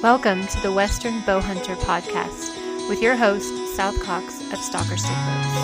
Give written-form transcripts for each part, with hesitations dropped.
Welcome to the Western Bowhunter Podcast with your host, South Cox of Stalker Stick Bows.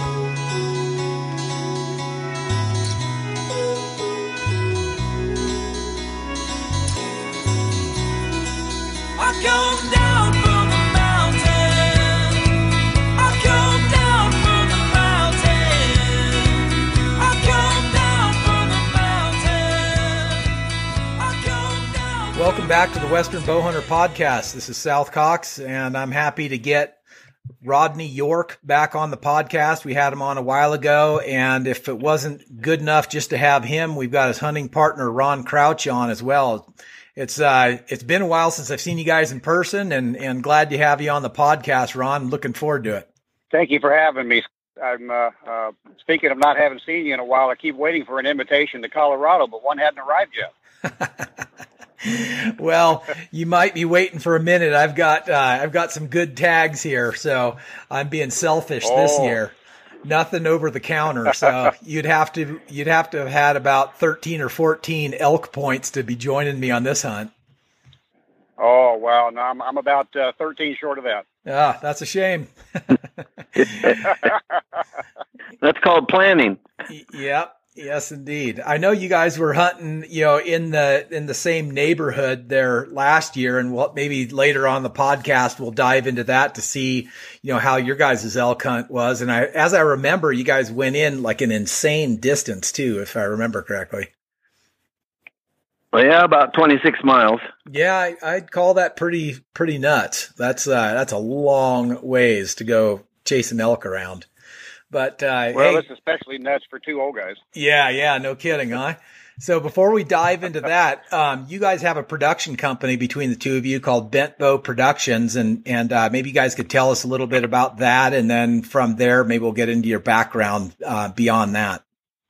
I come down from the mountain. I come down from the mountain. I come down from the mountain. I come down. Welcome back to the Western Bowhunter Podcast. This is South Cox, and I'm happy to get Rodney York back on the podcast. We had him on a while ago, and if it wasn't good enough just to have him, we've got his hunting partner, Ron Crouch, on as well. It's been a while since I've seen you guys in person, and glad to have you on the podcast, Ron. Looking forward to it. Thank you for having me. I'm speaking of not having seen you in a while. I keep waiting for an invitation to Colorado, but one hadn't arrived yet. Well, you might be waiting for a minute. I've got some good tags here, so I'm being selfish this year. Nothing over the counter, so you'd have to have had about 13 or 14 elk points to be joining me on this hunt. Oh wow! No, I'm about 13 short of that. Ah, that's a shame. That's called planning. Yep. Yes, indeed. I know you guys were hunting, in the same neighborhood there last year, and maybe later on the podcast we'll dive into that to see, how your guys' elk hunt was. And as I remember, you guys went in like an insane distance too, if I remember correctly. Well, yeah, about 26 miles. Yeah, I'd call that pretty nuts. That's a long ways to go chasing elk around. But well, it's especially nuts for two old guys. Yeah, no kidding, huh? So before we dive into that, you guys have a production company between the two of you called Bent Bow Productions, and maybe you guys could tell us a little bit about that, and then from there, maybe we'll get into your background beyond that.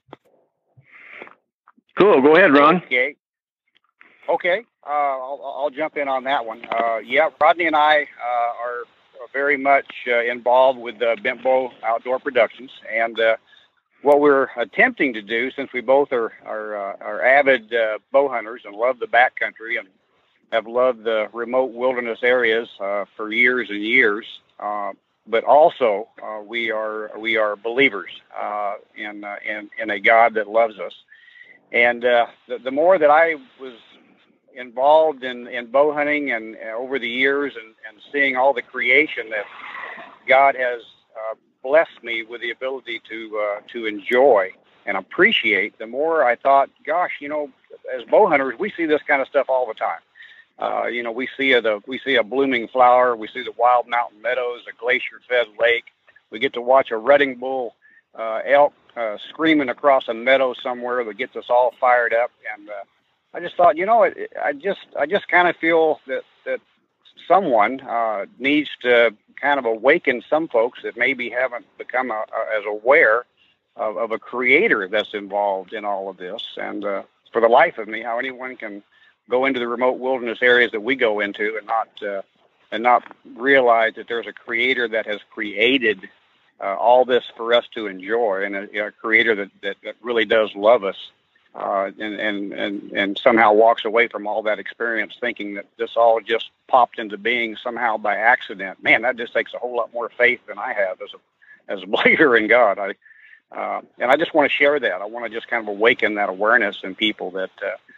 Cool. Go ahead, Ron. Okay. I'll jump in on that one. Yeah, Rodney and I are very much involved with Bent Bow Outdoor Productions, and what we're attempting to do, since we both are avid bow hunters and love the backcountry and have loved the remote wilderness areas for years and years, but also we are believers in a God that loves us, and the more that I was involved in bow hunting and over the years and seeing all the creation that God has blessed me with the ability to enjoy and appreciate, the more I thought, gosh, as bow hunters, we see this kind of stuff all the time. We see a blooming flower, we see the wild mountain meadows, a glacier-fed lake. We get to watch a rutting bull elk screaming across a meadow somewhere that gets us all fired up. And I just thought, I just kind of feel that someone needs to kind of awaken some folks that maybe haven't become as aware of a creator that's involved in all of this. And for the life of me, how anyone can go into the remote wilderness areas that we go into and not realize that there's a creator that has created all this for us to enjoy, and a creator that really does love us. And somehow walks away from all that experience thinking that this all just popped into being somehow by accident. Man, that just takes a whole lot more faith than I have as a believer in God. And I just want to share that. I want to just kind of awaken that awareness in people that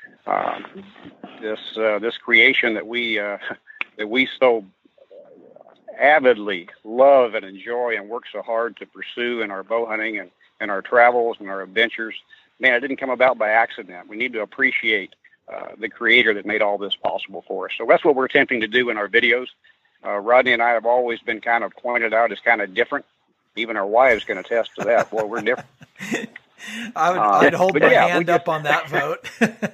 this creation that we so avidly love and enjoy and work so hard to pursue in our bow hunting and our travels and our adventures. Man, it didn't come about by accident. We need to appreciate the creator that made all this possible for us. So that's what we're attempting to do in our videos. Rodney and I have always been kind of pointed out as kind of different. Even our wives can attest to that. Well, we're different. I'd hold my hand up on that vote.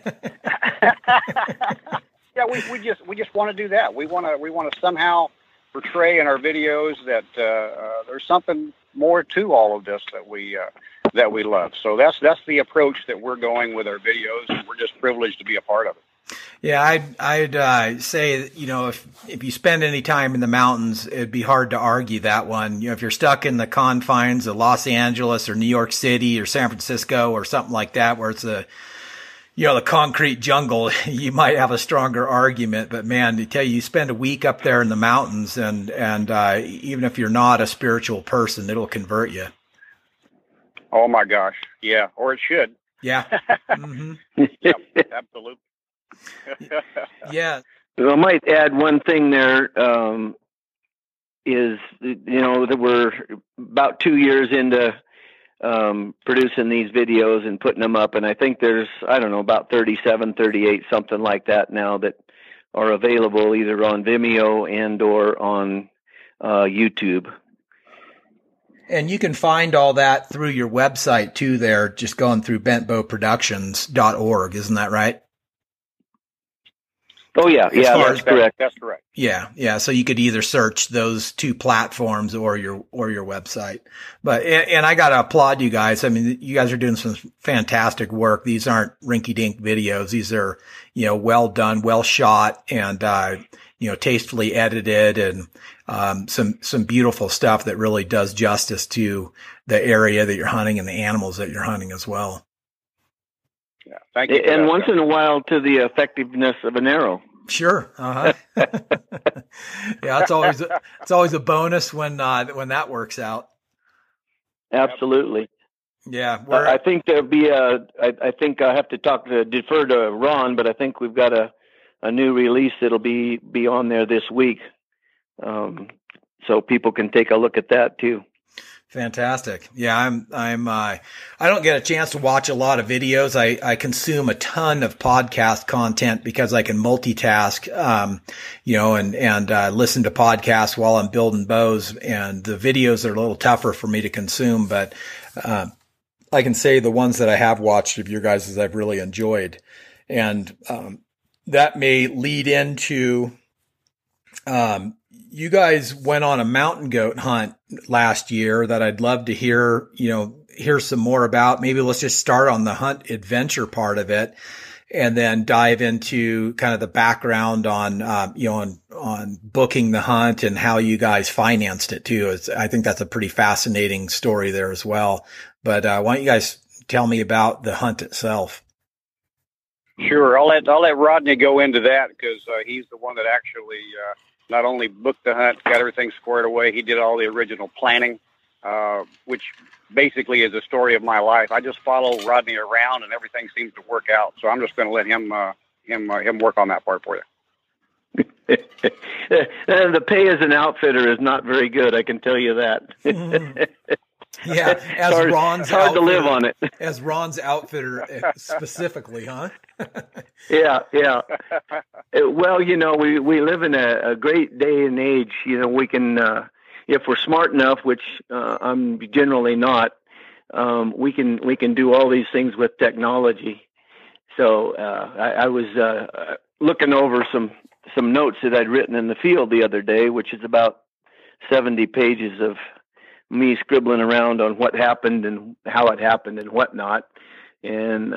Yeah, we just want to do that. We want to somehow portray in our videos that there's something more to all of this that we love. So that's the approach that we're going with our videos, and we're just privileged to be a part of it. Yeah, I'd say that, if you spend any time in the mountains, it'd be hard to argue that one. If you're stuck in the confines of Los Angeles or New York City or San Francisco or something like that, where it's a the concrete jungle, you might have a stronger argument, but man, to tell you, you spend a week up there in the mountains and even if you're not a spiritual person, it'll convert you. Oh my gosh. Yeah. Or it should. Yeah. Mm-hmm. Yep, absolutely. Yeah. Well, I might add one thing there, is, that we're about 2 years into producing these videos and putting them up. And I think there's, about 37, 38, something like that now that are available either on Vimeo and or on YouTube. And you can find all that through your website too there, just going through bentbowproductions.org. Isn't that right? Oh yeah. Yeah, that's correct. That's correct. Yeah. Yeah. So you could either search those two platforms or your website. But, and I got to applaud you guys. I mean, you guys are doing some fantastic work. These aren't rinky dink videos. These are, well done, well shot and, tastefully edited and, some beautiful stuff that really does justice to the area that you're hunting and the animals that you're hunting as well. Yeah. Thank you. And once in a while to the effectiveness of an arrow. Sure. Uh-huh. Yeah. It's always a bonus when that works out. Absolutely. Yeah. I think there'll be I think I have to defer to Ron, but I think we've got a new release that'll be on there this week. So people can take a look at that too. Fantastic. Yeah. I don't get a chance to watch a lot of videos. I consume a ton of podcast content because I can multitask, and listen to podcasts while I'm building bows, and the videos are a little tougher for me to consume, but, I can say the ones that I have watched of your guys' I've really enjoyed. And, that may lead into, you guys went on a mountain goat hunt last year that I'd love to hear some more about. Maybe let's just start on the hunt adventure part of it and then dive into kind of the background on, on booking the hunt and how you guys financed it too. I think that's a pretty fascinating story there as well. But, why don't you guys tell me about the hunt itself? Sure. I'll let Rodney go into that because he's the one that actually not only booked the hunt, got everything squared away. He did all the original planning, which basically is a story of my life. I just follow Rodney around, and everything seems to work out. So I'm just going to let him work on that part for you. The pay as an outfitter is not very good. I can tell you that. Yeah, it's hard to live on it. As Ron's outfitter specifically, huh? Yeah. Well, we live in a great day and age. We can, if we're smart enough, which I'm generally not, we can do all these things with technology. So I was looking over some notes that I'd written in the field the other day, which is about 70 pages of me scribbling around on what happened and how it happened and whatnot. And,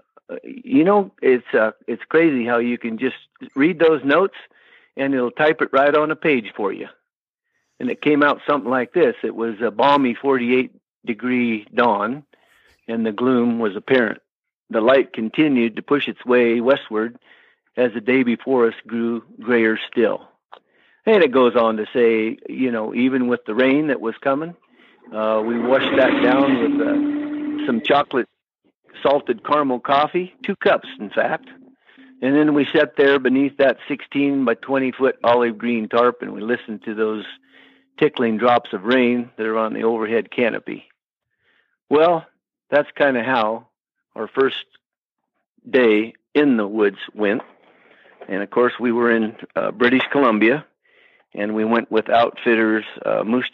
it's crazy how you can just read those notes and it'll type it right on a page for you. And it came out something like this. It was a balmy 48-degree dawn and the gloom was apparent. The light continued to push its way westward as the day before us grew grayer still. And it goes on to say, even with the rain that was coming, we washed that down with some chocolate salted caramel coffee, 2 cups, in fact. And then we sat there beneath that 16 by 20 foot olive green tarp and we listened to those tickling drops of rain that are on the overhead canopy. Well, that's kind of how our first day in the woods went. And of course, we were in British Columbia, and we went with outfitters, Moose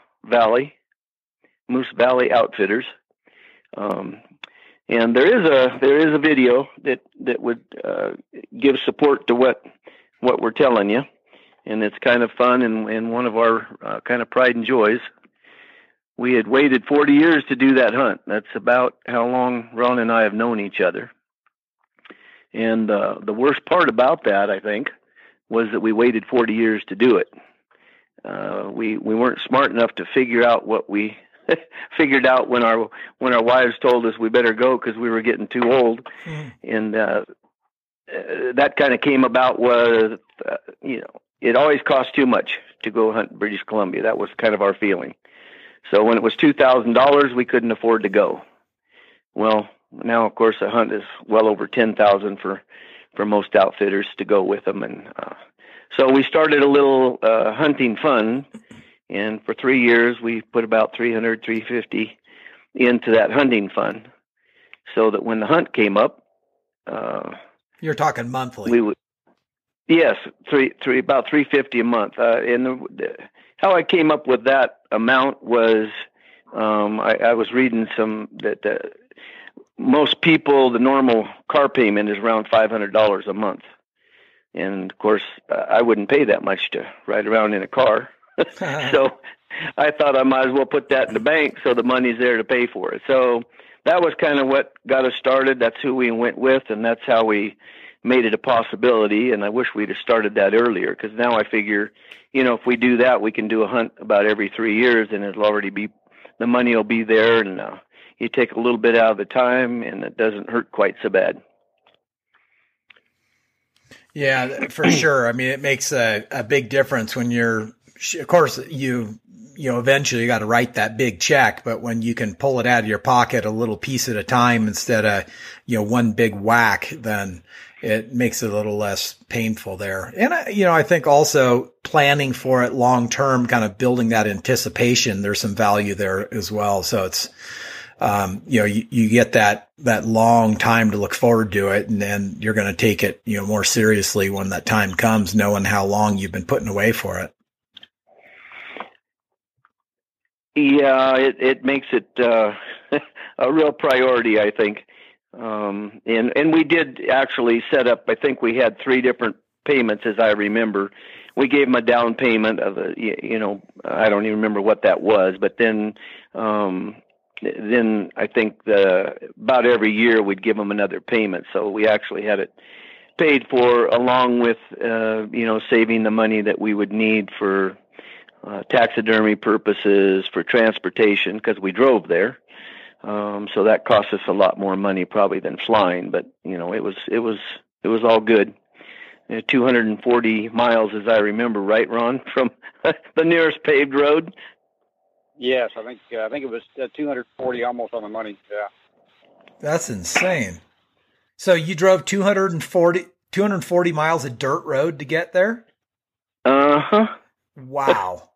Valley Outfitters. And there is a video that would give support to what we're telling you, and it's kind of fun and one of our kind of pride and joys. We had waited 40 years to do that hunt. That's about how long Ron and I have known each other. And the worst part about that, I think, was that we waited 40 years to do it. We weren't smart enough to figure out what we figured out when our wives told us we better go because we were getting too old, and that kind of came about was it always cost too much to go hunt in British Columbia. That was kind of our feeling. So when it was $2,000, we couldn't afford to go. Well, now of course a hunt is well over $10,000 for most outfitters to go with them, and so we started a little hunting fund, and for 3 years we put about $300-350 into that hunting fund, so that when the hunt came up, you're talking monthly. We would, yes, about $350 a month. And how I came up with that amount was I was reading some that most people, the normal car payment is around $500 a month. And of course, I wouldn't pay that much to ride around in a car. So I thought I might as well put that in the bank so the money's there to pay for it. So that was kind of what got us started. That's who we went with, and that's how we made it a possibility. And I wish we'd have started that earlier, because now I figure, if we do that, we can do a hunt about every 3 years, and it'll already be, the money will be there, and you take a little bit out of the time, and it doesn't hurt quite so bad. Yeah, for sure. I mean, it makes a big difference when you're, of course, eventually you got to write that big check, but when you can pull it out of your pocket a little piece at a time instead of, one big whack, then it makes it a little less painful there. And, I think also planning for it long term, kind of building that anticipation, there's some value there as well. So it's, you get that long time to look forward to it, and then you're going to take it, more seriously when that time comes, knowing how long you've been putting away for it. Yeah, it makes it a real priority, I think. And we did actually set up, I think we had 3 different payments, as I remember. We gave them a down payment of I don't even remember what that was, but then I think about every year we'd give them another payment. So we actually had it paid for, along with, saving the money that we would need for taxidermy purposes, for transportation, because we drove there. So that cost us a lot more money probably than flying, but it was all good. 240 miles, as I remember, right, Ron, from the nearest paved road. Yes, I think it was 240, almost on the money. Yeah, that's insane. So you drove 240 miles of dirt road to get there? Uh-huh. Wow.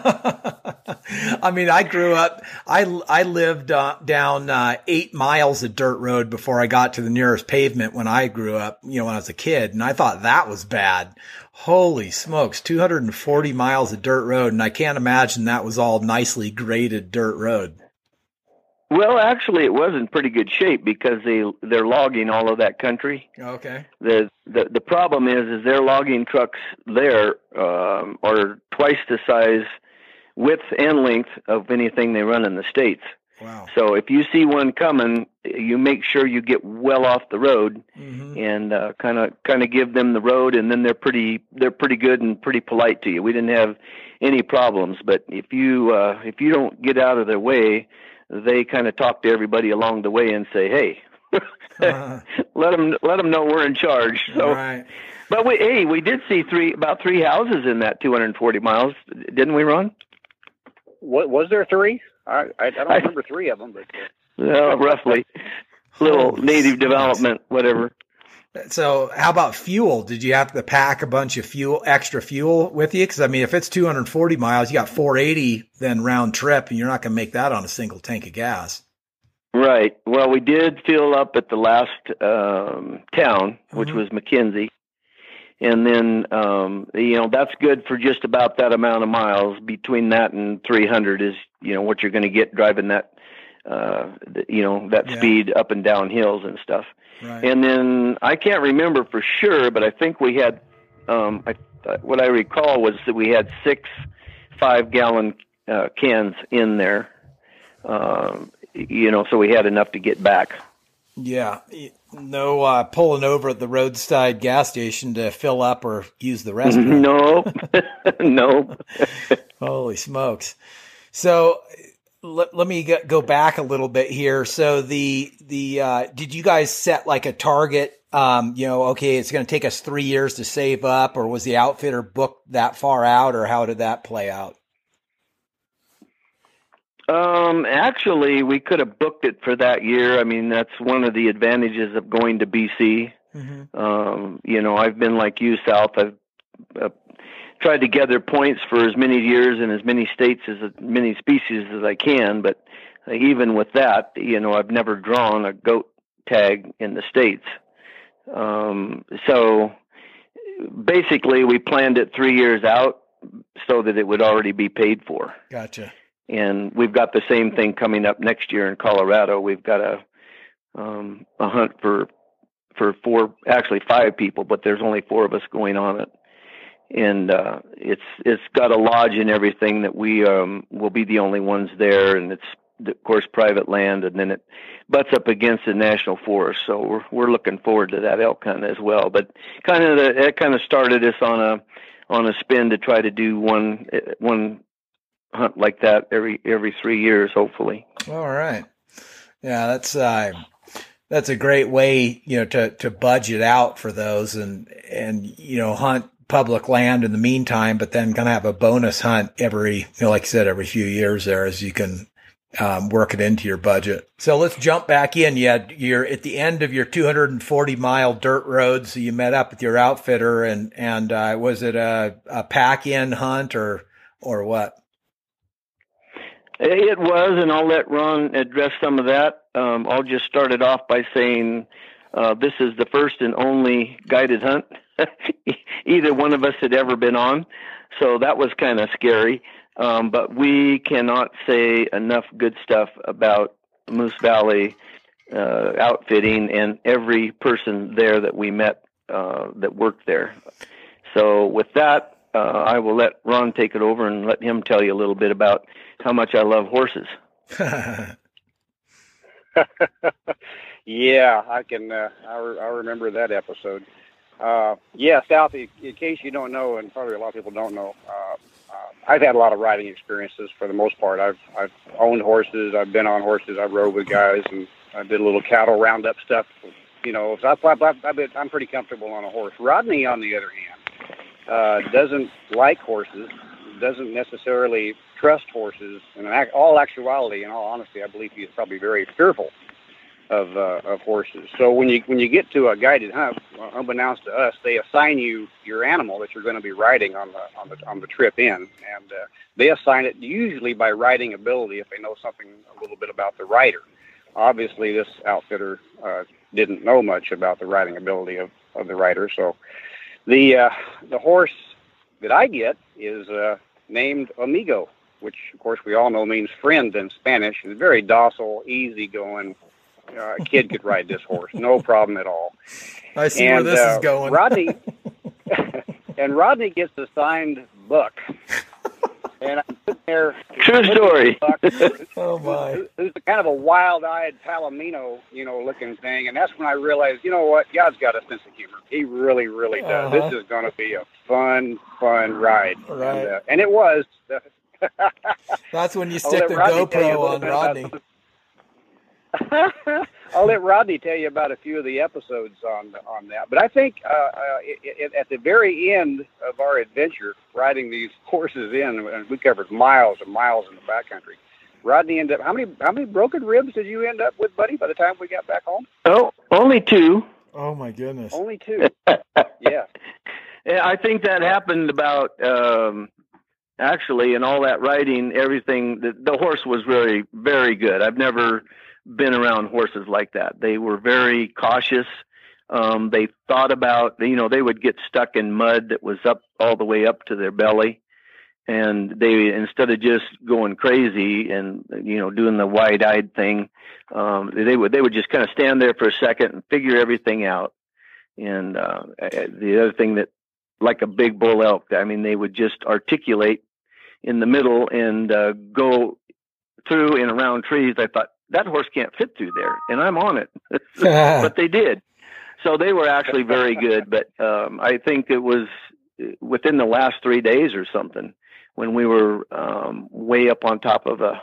I mean, I grew up, I lived down 8 miles of dirt road before I got to the nearest pavement when I grew up, when I was a kid, and I thought that was bad. Holy smokes, 240 miles of dirt road, and I can't imagine that was all nicely graded dirt road. Well, actually, it was in pretty good shape because they're logging all of that country. Okay. The problem is their logging trucks there are twice the size, width and length of anything they run in the States. Wow. So if you see one coming, you make sure you get well off the road, and kind of give them the road, and then they're pretty good and pretty polite to you. We didn't have any problems, but if you don't get out of their way, they kind of talk to everybody along the way and say, "Hey, let them know we're in charge." So, right. But we did see about 3 houses in that 240 miles, didn't we, Ron? What was there 3? I don't remember 3 of them, but roughly. Little native development, whatever. So how about fuel? Did you have to pack a bunch of extra fuel with you? Because, I mean, if it's 240 miles, you got 480 then round trip, and you're not going to make that on a single tank of gas. Right. Well, we did fill up at the last town, which was McKenzie. And then, that's good for just about that amount of miles. Between that and 300 is, what you're going to get driving that, speed up and down hills and stuff. Right. And then I can't remember for sure, but I think we had, what I recall was that we had 6 5-gallon cans in there, so we had enough to get back. Yeah. No pulling over at the roadside gas station to fill up or use the restroom. No. No. Holy smokes. So let me go back a little bit here. So did you guys set like a target? Okay, it's going to take us 3 years to save up, or was the outfitter booked that far out, or how did that play out? Actually, we could have booked it for that year. I mean, that's one of the advantages of going to BC. Mm-hmm. I've been like you, South. I've tried to gather points for as many years and as many states, as many species as I can. But even with that, I've never drawn a goat tag in the States. So basically we planned it 3 years out so that it would already be paid for. Gotcha. And we've got the same thing coming up next year in Colorado. We've got a hunt for 5 people, but there's only 4 of us going on it. And it's got a lodge and everything that we will be the only ones there, and it's of course private land, and then it butts up against the national forest. So we're looking forward to that elk hunt as well. But it kind of started us on a spin to try to do one hunt like that every 3 years, hopefully. All right. Yeah, that's a great way, to budget out for those and hunt public land in the meantime, but then kind of have a bonus hunt every, like you said, every few years there, as you can work it into your budget. So let's jump back in. You're at the end of your 240-mile dirt road. So you met up with your outfitter, and was it a pack-in hunt or what? It was, and I'll let Ron address some of that. I'll just start it off by saying this is the first and only guided hunt either one of us had ever been on. So that was kind of scary. But we cannot say enough good stuff about Moose Valley outfitting and every person there that we met that worked there. So with that, I will let Ron take it over and let him tell you a little bit about how much I love horses. Yeah, I can. I remember that episode. South. In case you don't know, and probably a lot of people don't know, I've had a lot of riding experiences. For the most part, I've owned horses. I've been on horses. I rode with guys, and I did a little cattle roundup stuff. So I'm pretty comfortable on a horse. Rodney, on the other hand, doesn't like horses. Doesn't necessarily trust horses. And in all actuality, in all honesty, I believe he is probably very fearful of horses. So when you get to a guided hunt, unbeknownst to us, they assign you your animal that you're going to be riding on the trip in, and they assign it usually by riding ability if they know something a little bit about the rider. Obviously, this outfitter didn't know much about the riding ability of the rider, so the horse that I get is named Amigo, which of course we all know means friend in Spanish. It's very docile, easygoing. A kid could ride this horse, no problem at all. I see where this is going. Rodney gets assigned Buck, and I'm sitting there. True story. Buck, oh my! Who's kind of a wild-eyed Palomino, looking thing, and that's when I realized, what, God's got a sense of humor. He really, really does. This is going to be a fun ride, right? And it was. That's when you stick the GoPro on Rodney. I'll let Rodney tell you about a few of the episodes on that. But I think at the very end of our adventure, riding these horses in, and we covered miles and miles in the backcountry, Rodney ended up, how many broken ribs did you end up with, buddy, by the time we got back home? Oh, only 2. Oh, my goodness. Only 2. Yeah. I think that happened about, actually, in all that riding, everything, the horse was very, very good. I've never been around horses like that. They were very cautious. They thought about, they would get stuck in mud that was up all the way up to their belly. And they, instead of just going crazy and, doing the wide-eyed thing, they would just kind of stand there for a second and figure everything out. And the other thing that, like a big bull elk, they would just articulate in the middle and go through and around trees. I thought, that horse can't fit through there, and I'm on it. But they did. So they were actually very good. But I think it was within the last 3 days or something when we were way up on top of a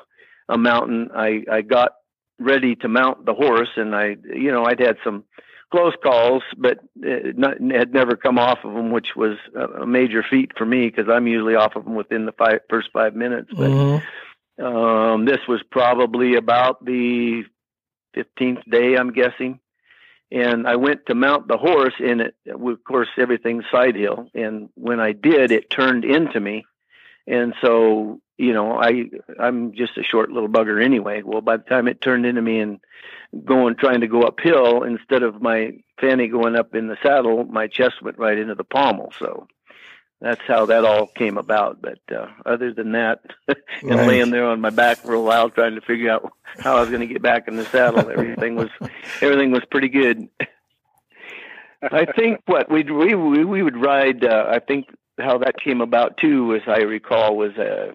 a mountain, I got ready to mount the horse, and I'd had some close calls, but had never come off of them, which was a major feat for me because I'm usually off of them within the first 5 minutes. But this was probably about the 15th day, I'm guessing. And I went to mount the horse, and of course, everything's side hill. And when I did, it turned into me. And so, I'm just a short little bugger anyway. Well, by the time it turned into me and trying to go uphill, instead of my fanny going up in the saddle, my chest went right into the pommel. So that's how that all came about. But other than that, and laying there on my back for a while trying to figure out how I was going to get back in the saddle, everything was pretty good. I think what we would ride. I think how that came about too, as I recall, was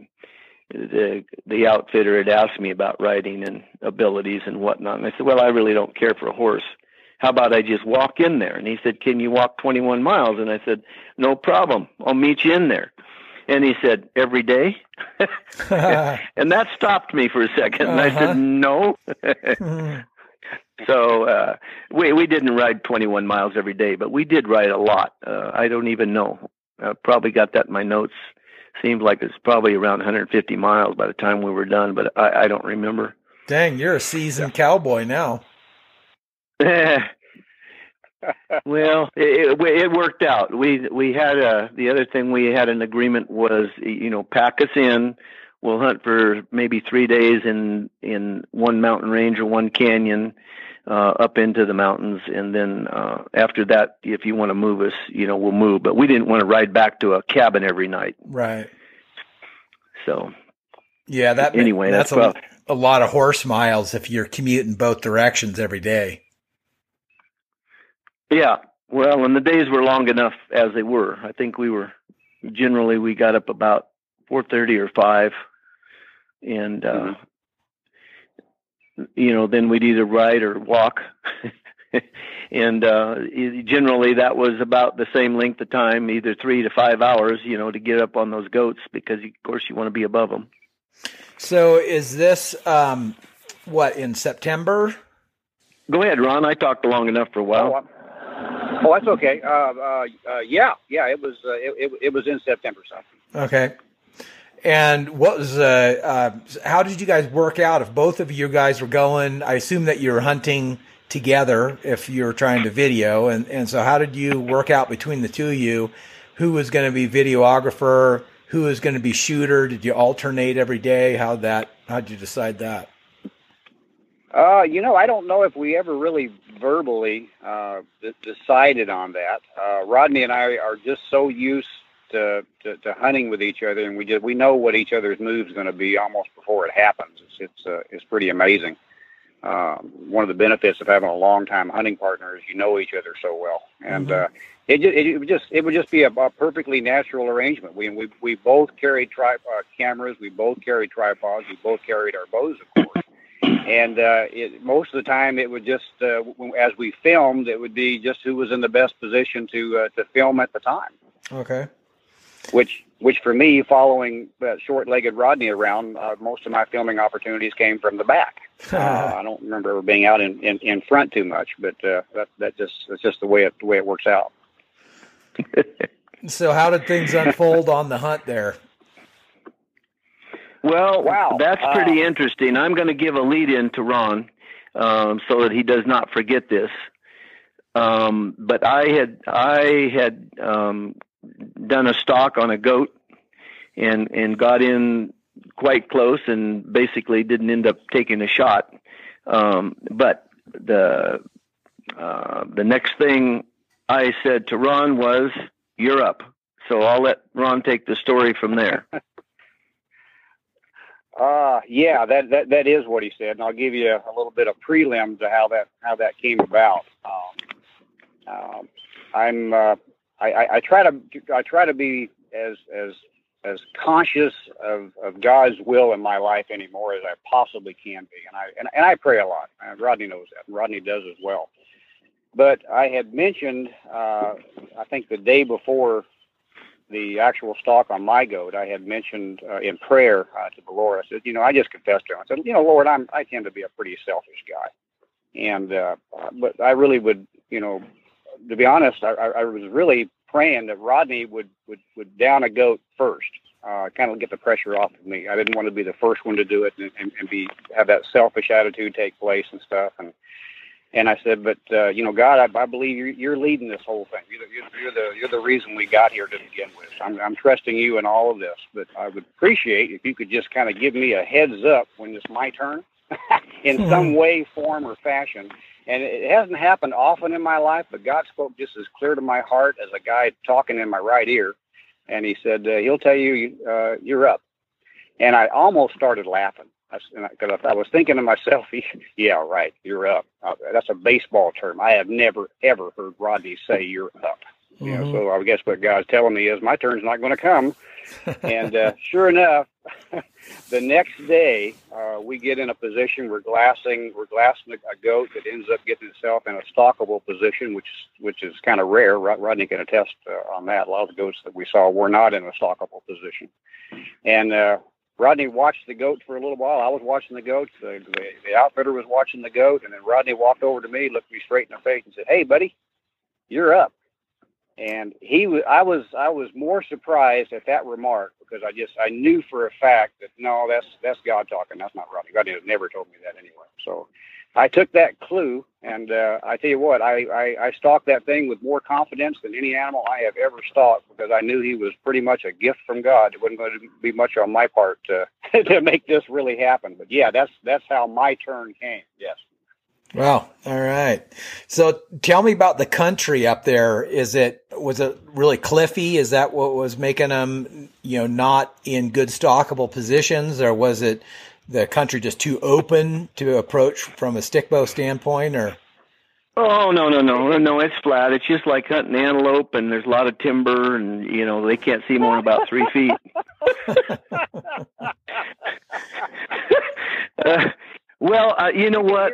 the outfitter had asked me about riding and abilities and whatnot, and I said, "Well, I really don't care for a horse. How about I just walk in there?" And he said, "Can you walk 21 miles?" And I said, "No problem. I'll meet you in there." And he said, "Every day?" And that stopped me for a second. And I said, "No." So we didn't ride 21 miles every day, but we did ride a lot. I don't even know. I probably got that in my notes. Seemed like it's probably around 150 miles by the time we were done, but I don't remember. Dang, you're a seasoned cowboy now. Well, it worked out. We had the other thing we had an agreement was, pack us in. We'll hunt for maybe 3 days in one mountain range or one canyon, up into the mountains. And then, after that, if you want to move us, we'll move, but we didn't want to ride back to a cabin every night. Right. So yeah, that's a lot of horse miles if you're commuting both directions every day. Yeah. Well, and the days were long enough as they were. I think we got up about 4:30 or 5. And, then we'd either ride or walk. And generally that was about the same length of time, either 3 to 5 hours, to get up on those goats, because of course you want to be above them. So is this, in September? Go ahead, Ron. I talked long enough for a while. Oh, that's okay. Yeah. It was in September. So. Okay. And what was, how did you guys work out if both of you guys were going? I assume that you were hunting together if you were trying to video. And so how did you work out between the two of you? Who was going to be videographer? Who was going to be shooter? Did you alternate every day? How'd you decide that? I don't know if we ever really verbally decided on that. Rodney and I are just so used to hunting with each other, and we know what each other's move's going to be almost before it happens. It's pretty amazing. One of the benefits of having a long-time hunting partner is you know each other so well, and it would just be a perfectly natural arrangement. We both carried cameras, we both carried tripods, we both carried our bows, of course. And most of the time, it would just as we filmed, it would be just who was in the best position to film at the time. Okay. Which for me, following short-legged Rodney around, most of my filming opportunities came from the back. I don't remember ever being out in front too much, but that's just the way it works out. So, how did things unfold on the hunt there? Well, wow. That's pretty interesting. I'm going to give a lead in to Ron so that he does not forget this. But I had done a stalk on a goat and got in quite close and basically didn't end up taking a shot. But the next thing I said to Ron was, "You're up." So I'll let Ron take the story from there. Yeah, that is what he said, and I'll give you a little bit of prelim to how that came about. I try to be as conscious of God's will in my life anymore as I possibly can be, and I pray a lot. Rodney knows that, and Rodney does as well. But I had mentioned, I think the day before the actual stock on my goat, I had mentioned in prayer to the Lord. I said, I just confessed to him. I said, Lord, I tend to be a pretty selfish guy, and but I really would, to be honest, I was really praying that Rodney would down a goat first, kind of get the pressure off of me. I didn't want to be the first one to do it and have that selfish attitude take place and stuff. And I said, but God, I believe you're leading this whole thing. You're the reason we got here to begin with. I'm trusting you in all of this, but I would appreciate if you could just kind of give me a heads up when it's my turn, in some way, form, or fashion. And it hasn't happened often in my life, but God spoke just as clear to my heart as a guy talking in my right ear. And he said, he'll tell you, you're up. And I almost started laughing because I was thinking to myself, yeah, right, you're up. That's a baseball term. I have never, ever heard Rodney say you're up. Mm-hmm. So I guess what God's telling me is my turn's not going to come. And sure enough, the next day, we get in a position we're glassing a goat that ends up getting itself in a stockable position, which is kind of rare. Rodney can attest on that. A lot of the goats that we saw were not in a stockable position. And Rodney watched the goat for a little while. I was watching the goats. The outfitter was watching the goat, and then Rodney walked over to me, looked me straight in the face, and said, "Hey, buddy, you're up." And I was more surprised at that remark because I knew for a fact that no, that's God talking. That's not Rodney. God never told me that anyway. So I took that clue, and I tell you what, I stalked that thing with more confidence than any animal I have ever stalked because I knew he was pretty much a gift from God. It wasn't going to be much on my part to make this really happen. But yeah, that's how my turn came. Yes. Wow. All right. So tell me about the country up there. Was it really cliffy? Is that what was making them, not in good stockable positions, or was it the country just too open to approach from a stick bow standpoint, or? Oh, no. It's flat. It's just like hunting antelope, and there's a lot of timber, and, they can't see more than about 3 feet. You know what?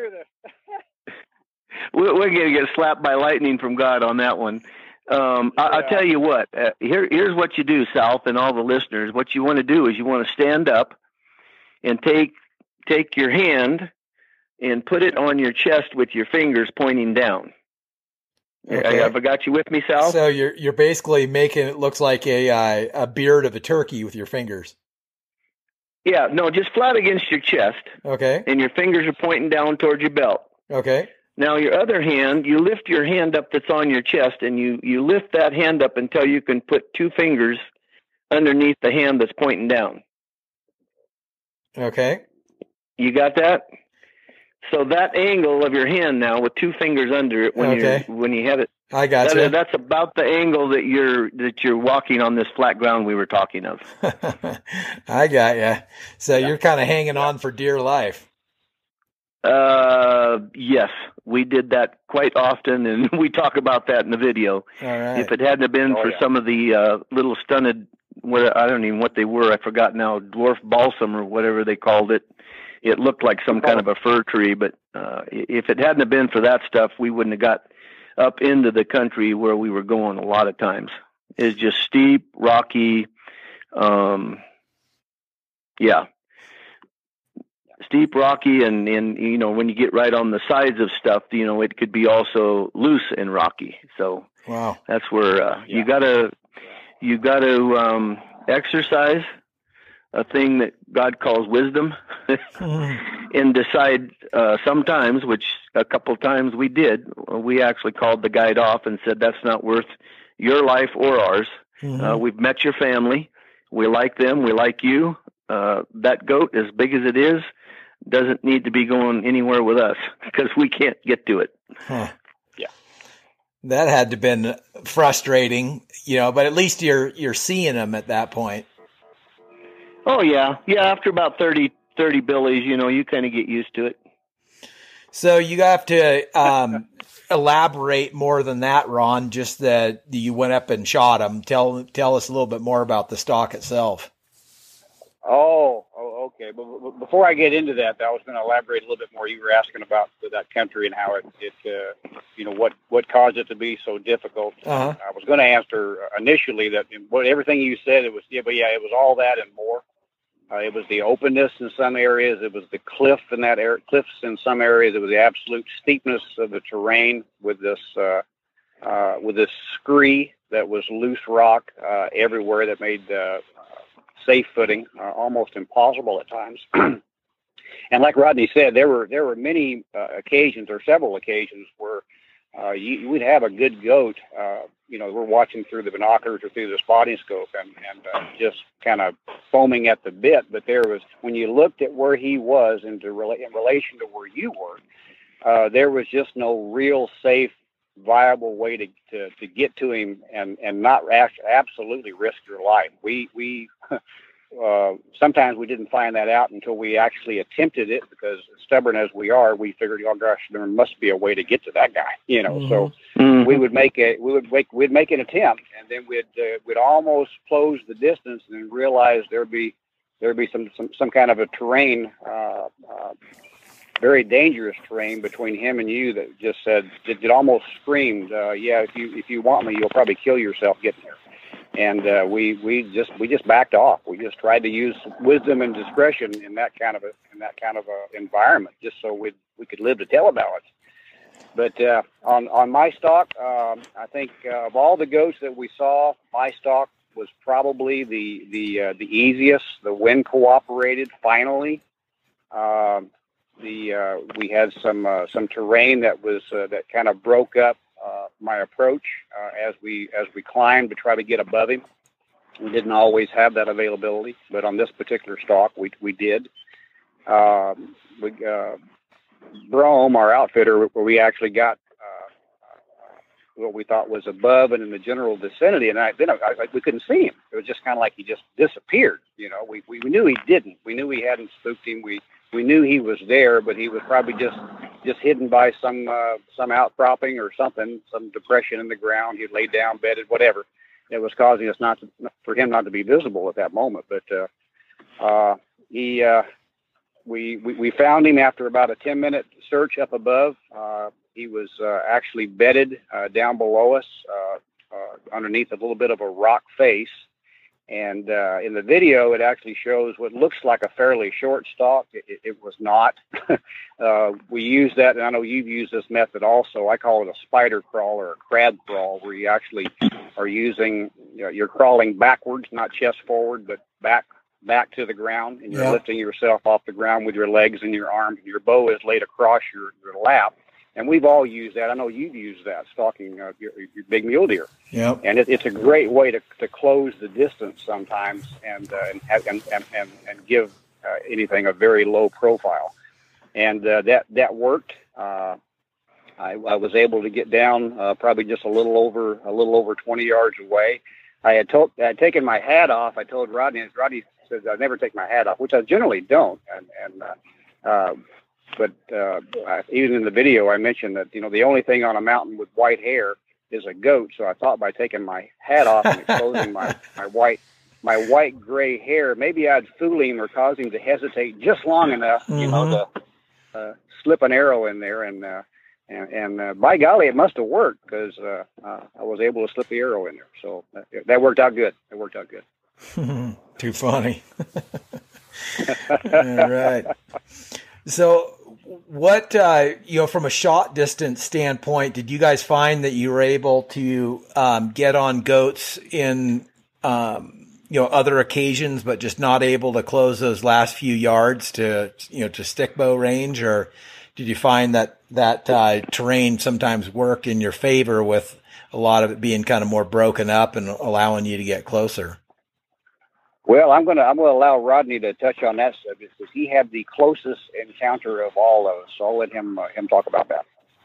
We're going to get slapped by lightning from God on that one. I'll tell you what. Here's what you do, South, and all the listeners. What you want to do is you want to stand up and take your hand and put it on your chest with your fingers pointing down. Okay. Have I got you with me, Sal? So you're basically making it looks like a beard of a turkey with your fingers. Yeah, no, just flat against your chest. Okay. And your fingers are pointing down towards your belt. Okay. Now your other hand, you lift your hand up that's on your chest, and you lift that hand up until you can put 2 fingers underneath the hand that's pointing down. Okay. You got that? So that angle of your hand now with 2 fingers under it when you have it. I got you. That's about the angle that you're walking on this flat ground we were talking of. I got you. So you're kind of hanging on for dear life. Yes, we did that quite often, and we talk about that in the video. All right. If it hadn't been for some of the little stunted, I don't even know what they were. I forgot now. Dwarf balsam or whatever they called it. It looked like some kind of a fir tree, but if it hadn't been for that stuff, we wouldn't have got up into the country where we were going a lot of times. It's just steep, rocky, steep, rocky, and when you get right on the sides of stuff, it could be also loose and rocky. So wow, that's where you gotta exercise a thing that God calls wisdom and decide sometimes, which a couple of times we did, we actually called the guide off and said, that's not worth your life or ours. Mm-hmm. We've met your family. We like them. We like you. That goat, as big as it is, doesn't need to be going anywhere with us because we can't get to it. Huh. Yeah. That had to have been frustrating, but at least you're seeing them at that point. Oh, yeah. Yeah, after about 30 billies, you kind of get used to it. So you have to elaborate more than that, Ron, just that you went up and shot them. Tell us a little bit more about the stock itself. Oh, Okay, but before I get into that, I was going to elaborate a little bit more. You were asking about that country and how what caused it to be so difficult. Uh-huh. I was going to answer initially that everything you said, it was it was all that and more. It was the openness in some areas. It was the cliffs in some areas. It was the absolute steepness of the terrain with this scree that was loose rock everywhere that made safe footing almost impossible at times. And like Rodney said, there were many occasions, or several occasions, where we'd have a good goat. We're watching through the binoculars or through the spotting scope, and just kind of foaming at the bit. But there was, when you looked at where he was in relation to where you were, there was just no real safe, viable way to get to him and not absolutely risk your life. We sometimes we didn't find that out until we actually attempted it, because stubborn as we are, we figured, oh gosh, there must be a way to get to that guy, Mm-hmm. So we'd make an attempt, and then we'd almost close the distance and realize there'd be some kind of a terrain, very dangerous terrain between him and you that just said, it almost screamed, yeah, if you want me, you'll probably kill yourself getting there. And we just backed off. We just tried to use wisdom and discretion in that kind of a environment, just so we could live to tell about it. But on my stock, I think of all the goats that we saw, my stock was probably the easiest. The wind cooperated finally. We had some terrain that kind of broke up my approach as we climbed to try to get above him. We didn't always have that availability, but on this particular stalk, we did. Brome, our outfitter, where we actually got what we thought was above and in the general vicinity, and we couldn't see him. It was just kind of like he just disappeared. We knew he didn't. We knew he hadn't spooked him. We knew he was there, but he was probably just hidden by some outcropping or something, some depression in the ground. He laid down, bedded, whatever. It was causing us for him not to be visible at that moment. But we found him after about a 10-minute search up above. He was actually bedded down below us, underneath a little bit of a rock face. And in the video, it actually shows what looks like a fairly short stalk. It was not. We use that, and I know you've used this method also. I call it a spider crawl or a crab crawl, where you actually are using, you're crawling backwards, not chest forward, but back to the ground, and you're lifting yourself off the ground with your legs and your arms, and your bow is laid across your lap. And we've all used that. I know you've used that, stalking your big mule deer. Yep. And it's a great way to close the distance sometimes, and give anything a very low profile. And that worked. I was able to get down probably just a little over 20 yards away. I had taken my hat off. I told Rodney. Rodney says I never take my hat off, which I generally don't. But even in the video, I mentioned that, the only thing on a mountain with white hair is a goat. So I thought by taking my hat off and exposing my white gray hair, maybe I'd fool him or cause him to hesitate just long enough, to slip an arrow in there. And by golly, it must have worked, because I was able to slip the arrow in there. So that worked out good. It worked out good. Too funny. All right. So what, from a shot distance standpoint, did you guys find that you were able to get on goats in, other occasions, but just not able to close those last few yards to stick bow range? Or did you find that terrain sometimes worked in your favor, with a lot of it being kind of more broken up and allowing you to get closer? Well, I'm gonna allow Rodney to touch on that subject, because he had the closest encounter of all those. So I'll let him talk about that.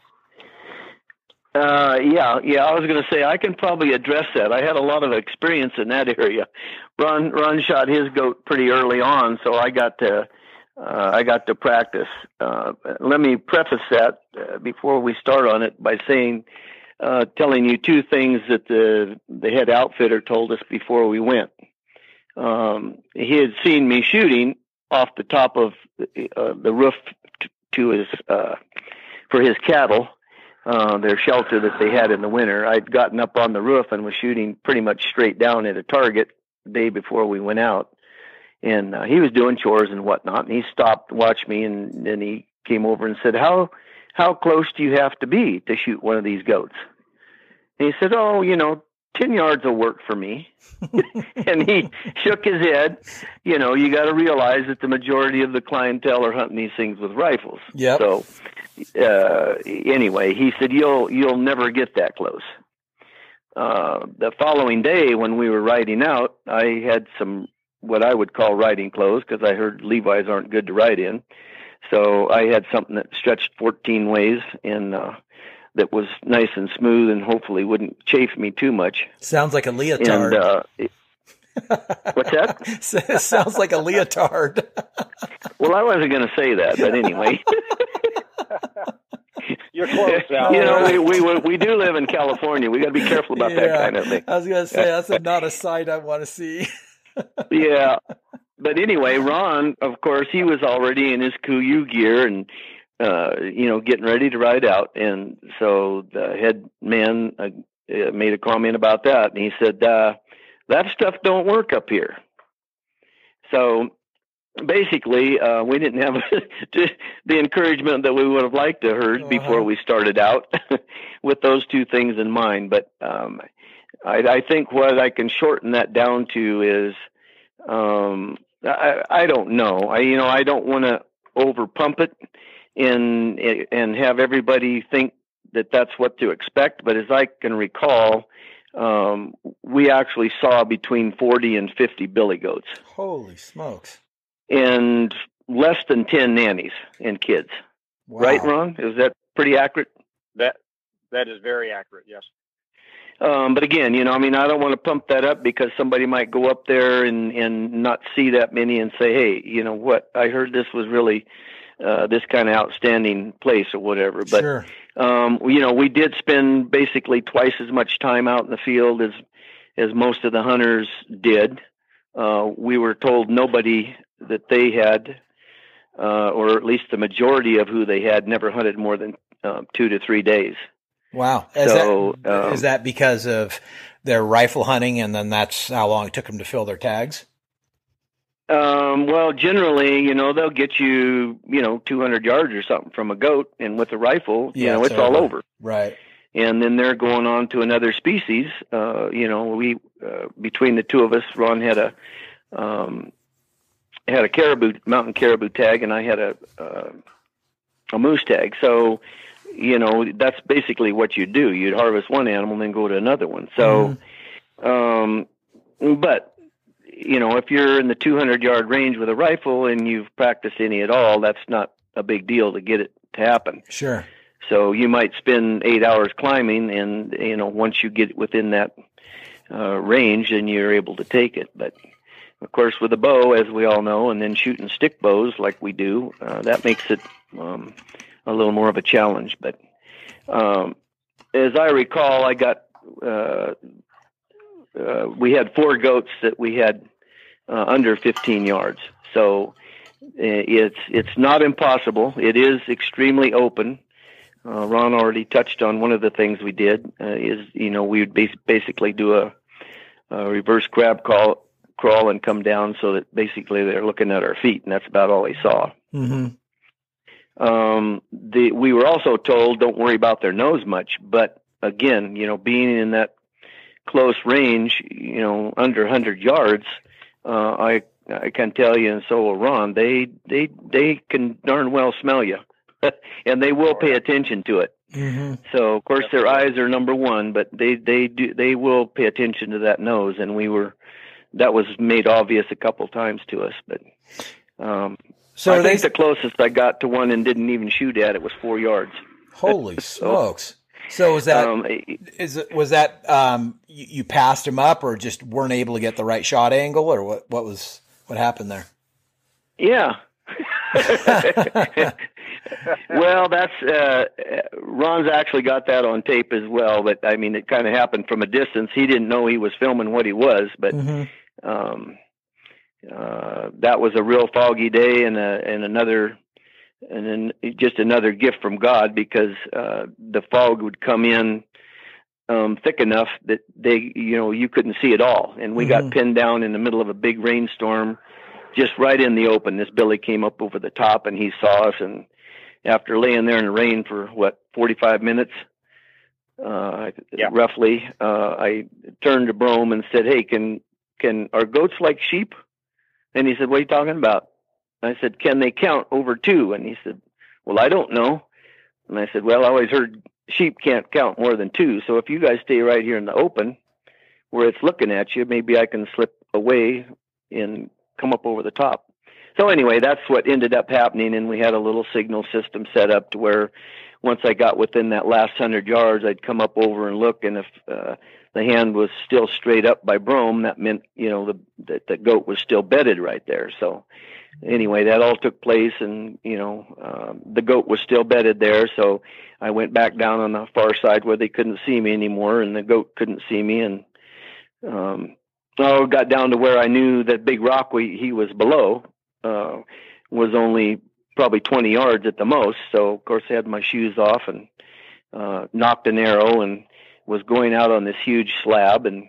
Yeah. I was going to say I can probably address that. I had a lot of experience in that area. Ron shot his goat pretty early on, so I got to practice. Let me preface that before we start on it by telling you two things that the head outfitter told us before we went. He had seen me shooting, off the top of the roof to his for his cattle, their shelter that they had in the winter. I'd gotten up on the roof and was shooting pretty much straight down at a target the day before we went out. And he was doing chores and whatnot, and he stopped to watch me, and then he came over and said, how close do you have to be to shoot one of these goats? And he said, 10 yards will work for me. And he shook his head. You got to realize that the majority of the clientele are hunting these things with rifles. Yep. So anyway, he said, you'll never get that close. The following day when we were riding out, I had some what I would call riding clothes, because I heard Levi's aren't good to ride in. So I had something that stretched 14 ways and that was nice and smooth and hopefully wouldn't chafe me too much. Sounds like a leotard. And, what's that? Sounds like a leotard. Well, I wasn't going to say that, but anyway. You're close, Al. We do live in California. We got to be careful about that kind of thing. I was going to say, that's not a sight I want to see. Yeah. But anyway, Ron, of course, he was already in his KUIU gear and, getting ready to ride out. And so the head man made a comment about that. And he said, that stuff don't work up here. So basically, we didn't have the encouragement that we would have liked to heard before we started out with those two things in mind. But I think what I can shorten that down to is, I don't know. I don't want to over pump it and have everybody think that that's what to expect. But as I can recall, we actually saw between 40 and 50 billy goats. Holy smokes. And less than 10 nannies and kids. Wow. Right, Ron? Is that pretty accurate? That is very accurate, yes. But again, I don't want to pump that up because somebody might go up there and not see that many and say, hey, you know what? I heard this was really this kind of outstanding place or whatever. But, sure. We did spend basically twice as much time out in the field as most of the hunters did. We were told nobody that they had, or at least the majority of who they had, never hunted more than 2 to 3 days. Wow. Is that because of their rifle hunting, and then that's how long it took them to fill their tags? Well, generally, they'll get you, 200 yards or something from a goat, and with a rifle, it's all over. Right. And then they're going on to another species. We between the two of us, Ron had a mountain caribou tag, and I had a moose tag. So, that's basically what you do. You'd harvest one animal and then go to another one. So, but, if you're in the 200-yard range with a rifle and you've practiced any at all, that's not a big deal to get it to happen. Sure. So you might spend 8 hours climbing, and, once you get within that range, then you're able to take it. But, of course, with a bow, as we all know, and then shooting stick bows like we do, that makes it a little more of a challenge. But as I recall, I got we had 4 goats that we had under 15 yards. So it's not impossible. It is extremely open. Ron already touched on one of the things we did we would basically do a reverse crab crawl and come down so that basically they're looking at our feet, and that's about all they saw. Mm-hmm. We were also told don't worry about their nose much, but again, being in that close range, under 100 yards, I can tell you, and so will Ron, they can darn well smell you, and they will pay attention to it. Mm-hmm. So of course their eyes are number one, but they will pay attention to that nose, and that was made obvious a couple times to us, but. So I think the closest I got to one and didn't even shoot at it was 4 yards. Holy smokes! So was that you passed him up, or just weren't able to get the right shot angle, or what happened there? Yeah. Well, that's Ron's actually got that on tape as well, but I mean it kind of happened from a distance. He didn't know he was filming what he was, but. Mm-hmm. that was a real foggy day, and then just another gift from God, because the fog would come in thick enough that you couldn't see it all. And we got pinned down in the middle of a big rainstorm, just right in the open. This Billy came up over the top, and he saw us. And after laying there in the rain for 45 minutes, roughly, I turned to Brome and said, "Hey, can are goats like sheep?" And he said, "What are you talking about?" I said, "Can they count over 2?" And he said, "Well, I don't know." And I said, "Well, I always heard sheep can't count more than 2. So if you guys stay right here in the open where it's looking at you, maybe I can slip away and come up over the top." So anyway, that's what ended up happening. And we had a little signal system set up to where once I got within that last 100 yards, I'd come up over and look. And if the hand was still straight up by Brome, that meant, that the goat was still bedded right there. So anyway, that all took place, and, the goat was still bedded there. So I went back down on the far side where they couldn't see me anymore, and the goat couldn't see me. And got down to where I knew that big rock he was below was only probably 20 yards at the most. So, of course, I had my shoes off and knocked an arrow and was going out on this huge slab. And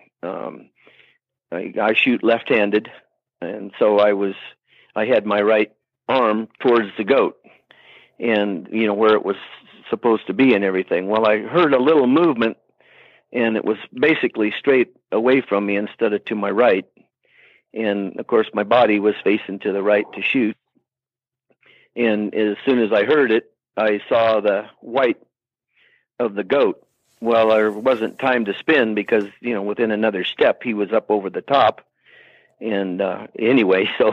I shoot left-handed, and so I had my right arm towards the goat, and where it was supposed to be and everything. Well, I heard a little movement, and it was basically straight away from me instead of to my right. And of course, my body was facing to the right to shoot. And as soon as I heard it, I saw the white of the goat. Well, there wasn't time to spin because, within another step, he was up over the top. And anyway, so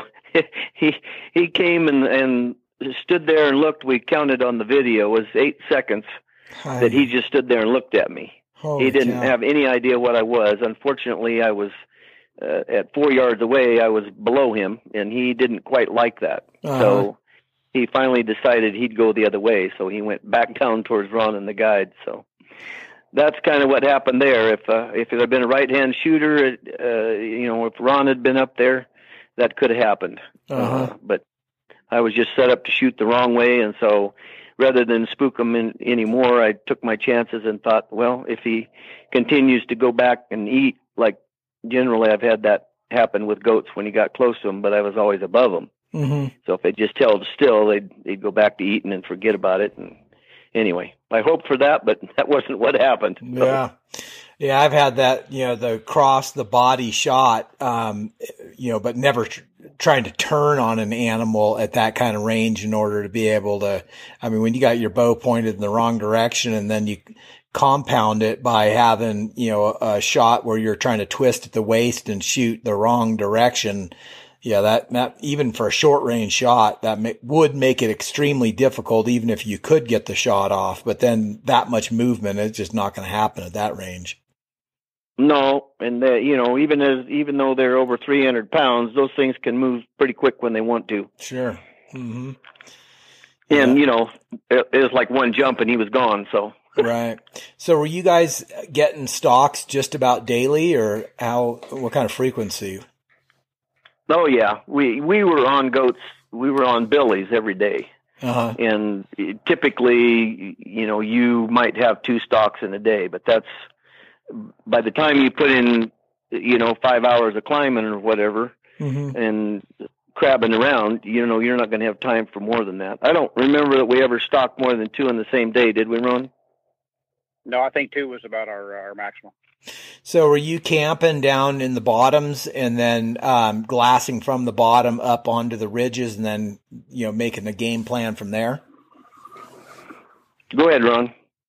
he came and stood there and looked. We counted on the video. It was 8 seconds that he just stood there and looked at me. He didn't have any idea what I was. Unfortunately, I was at 4 yards away. I was below him, and he didn't quite like that. So he finally decided he'd go the other way. So he went back down towards Ron and the guide. So that's kind of what happened there. If it had been a right-hand shooter, if Ron had been up there, that could have happened. But I was just set up to shoot the wrong way, and so rather than spook him anymore, I took my chances and thought, well, if he continues to go back and eat, like generally I've had that happen with goats when he got close to them, but I was always above them. So if they just held still, they'd go back to eating and forget about it. And anyway, I hoped for that, but that wasn't what happened. Yeah. Yeah, I've had that, the cross the body shot, but never trying to turn on an animal at that kind of range in order to be able to, when you got your bow pointed in the wrong direction and then you compound it by having, a shot where you're trying to twist at the waist and shoot the wrong direction. Yeah, that even for a short range shot, that would make it extremely difficult, even if you could get the shot off. But then that much movement is just not going to happen at that range. No, and even though they're over 300 pounds, those things can move pretty quick when they want to. Sure. And it was like one jump and he was gone. So right. So were you guys getting stalks just about daily, or what kind of frequency? Oh yeah, we were on goats. We were on billies every day. And typically, you might have 2 stalks in a day, but that's by the time you put in, 5 hours of climbing or whatever and crabbing around, you're not going to have time for more than that. I don't remember that we ever stalked more than 2 in the same day. Did we, Ron? No, I think 2 was about our maximum. So were you camping down in the bottoms and then glassing from the bottom up onto the ridges and then, making a game plan from there? Go ahead, Ron.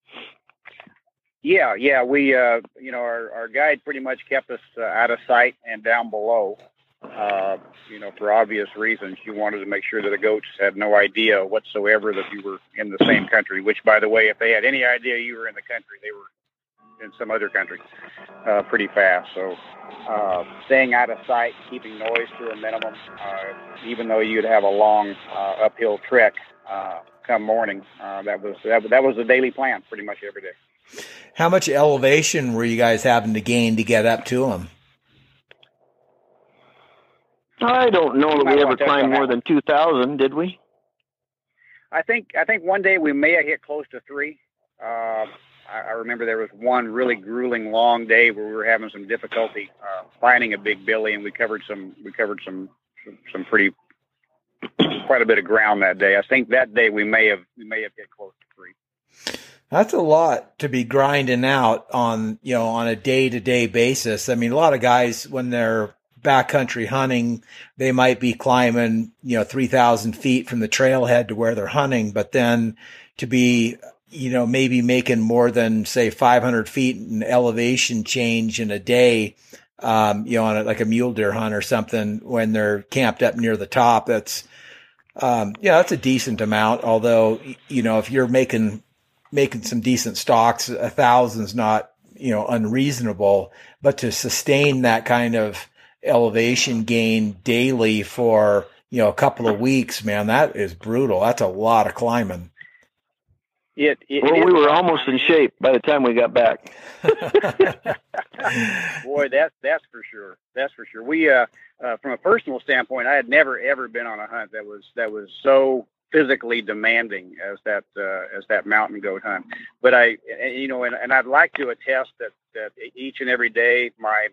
Yeah. We, our guide pretty much kept us out of sight and down below, for obvious reasons. You wanted to make sure that the goats had no idea whatsoever that you were in the same country, which, by the way, if they had any idea you were in the country, they were in some other country pretty fast. So staying out of sight, keeping noise to a minimum, even though you'd have a long uphill trek come morning, that was the daily plan pretty much every day. How much elevation were you guys having to gain to get up to them? I don't know that might we wanna ever touch climbed on more that than 2,000, did we? I think one day we may have hit close to 3. I remember there was one really grueling long day where we were having some difficulty finding a big billy, and we covered some pretty quite a bit of ground that day. I think that day we may have hit close to 3. That's a lot to be grinding out on, on a day-to-day basis. I mean, a lot of guys, when they're backcountry hunting, they might be climbing, 3,000 feet from the trailhead to where they're hunting, but then to be, maybe making more than, say, 500 feet in elevation change in a day, on like a mule deer hunt or something when they're camped up near the top, that's a decent amount. Although, if you're making some decent stocks, 1,000's not, unreasonable, but to sustain that kind of elevation gain daily for, a couple of weeks, man, that is brutal. That's a lot of climbing. Well, we were almost in shape by the time we got back. Boy, that's for sure. That's for sure. We, from a personal standpoint, I had never ever been on a hunt that was so physically demanding as that mountain goat hunt. But and I'd like to attest that each and every day my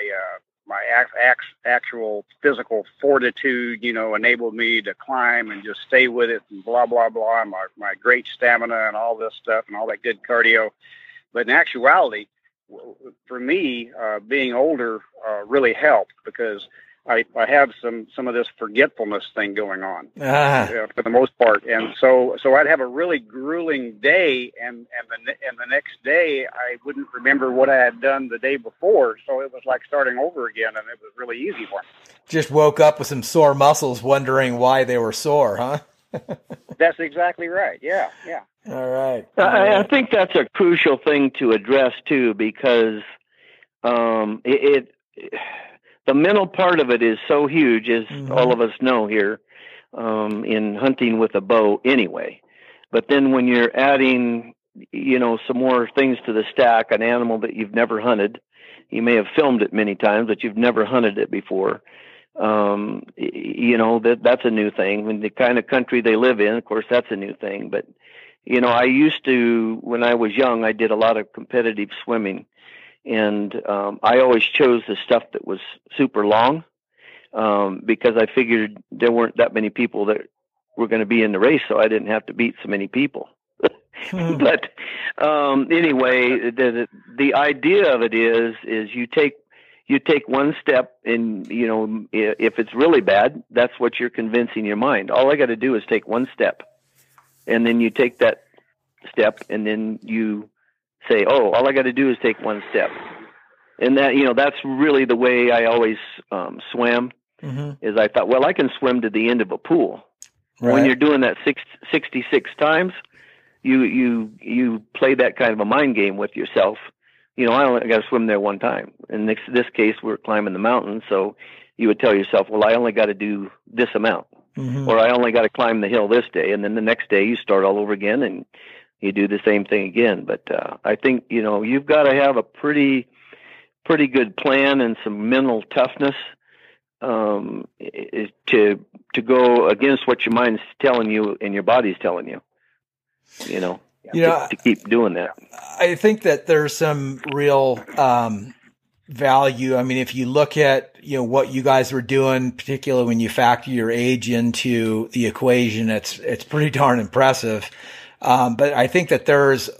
actual physical fortitude, enabled me to climb and just stay with it and blah, blah, blah. My great stamina and all this stuff and all that good cardio. But in actuality, for me, being older really helped because I have some of this forgetfulness thing going on for the most part, and so I'd have a really grueling day, and the next day I wouldn't remember what I had done the day before, so it was like starting over again, and it was really easy for me. Just woke up with some sore muscles, wondering why they were sore, huh? That's exactly right. Yeah. All right. I think that's a crucial thing to address too, because the mental part of it is so huge, as all of us know here, in hunting with a bow anyway. But then when you're adding, some more things to the stack, an animal that you've never hunted, you may have filmed it many times, but you've never hunted it before. That's a new thing. When the kind of country they live in, of course, that's a new thing. But, I used to, when I was young, I did a lot of competitive swimming. And I always chose the stuff that was super long because I figured there weren't that many people that were going to be in the race, so I didn't have to beat so many people. But anyway, the idea of it is you take one step, and if it's really bad, that's what you're convincing your mind. All I got to do is take one step, and then you take that step, and then you say, oh, all I got to do is take one step. And that, that's really the way I always swam, is I thought, well, I can swim to the end of a pool. Right. When you're doing that 66 times, you play that kind of a mind game with yourself. I only got to swim there one time. In this case, we're climbing the mountain. So you would tell yourself, well, I only got to do this amount, or I only got to climb the hill this day. And then the next day you start all over again and you do the same thing again. But I think, you've got to have a pretty good plan and some mental toughness to go against what your mind's telling you and your body's telling you, to keep doing that. I think that there's some real value. I mean, if you look at, what you guys were doing, particularly when you factor your age into the equation, it's pretty darn impressive. But I think that there's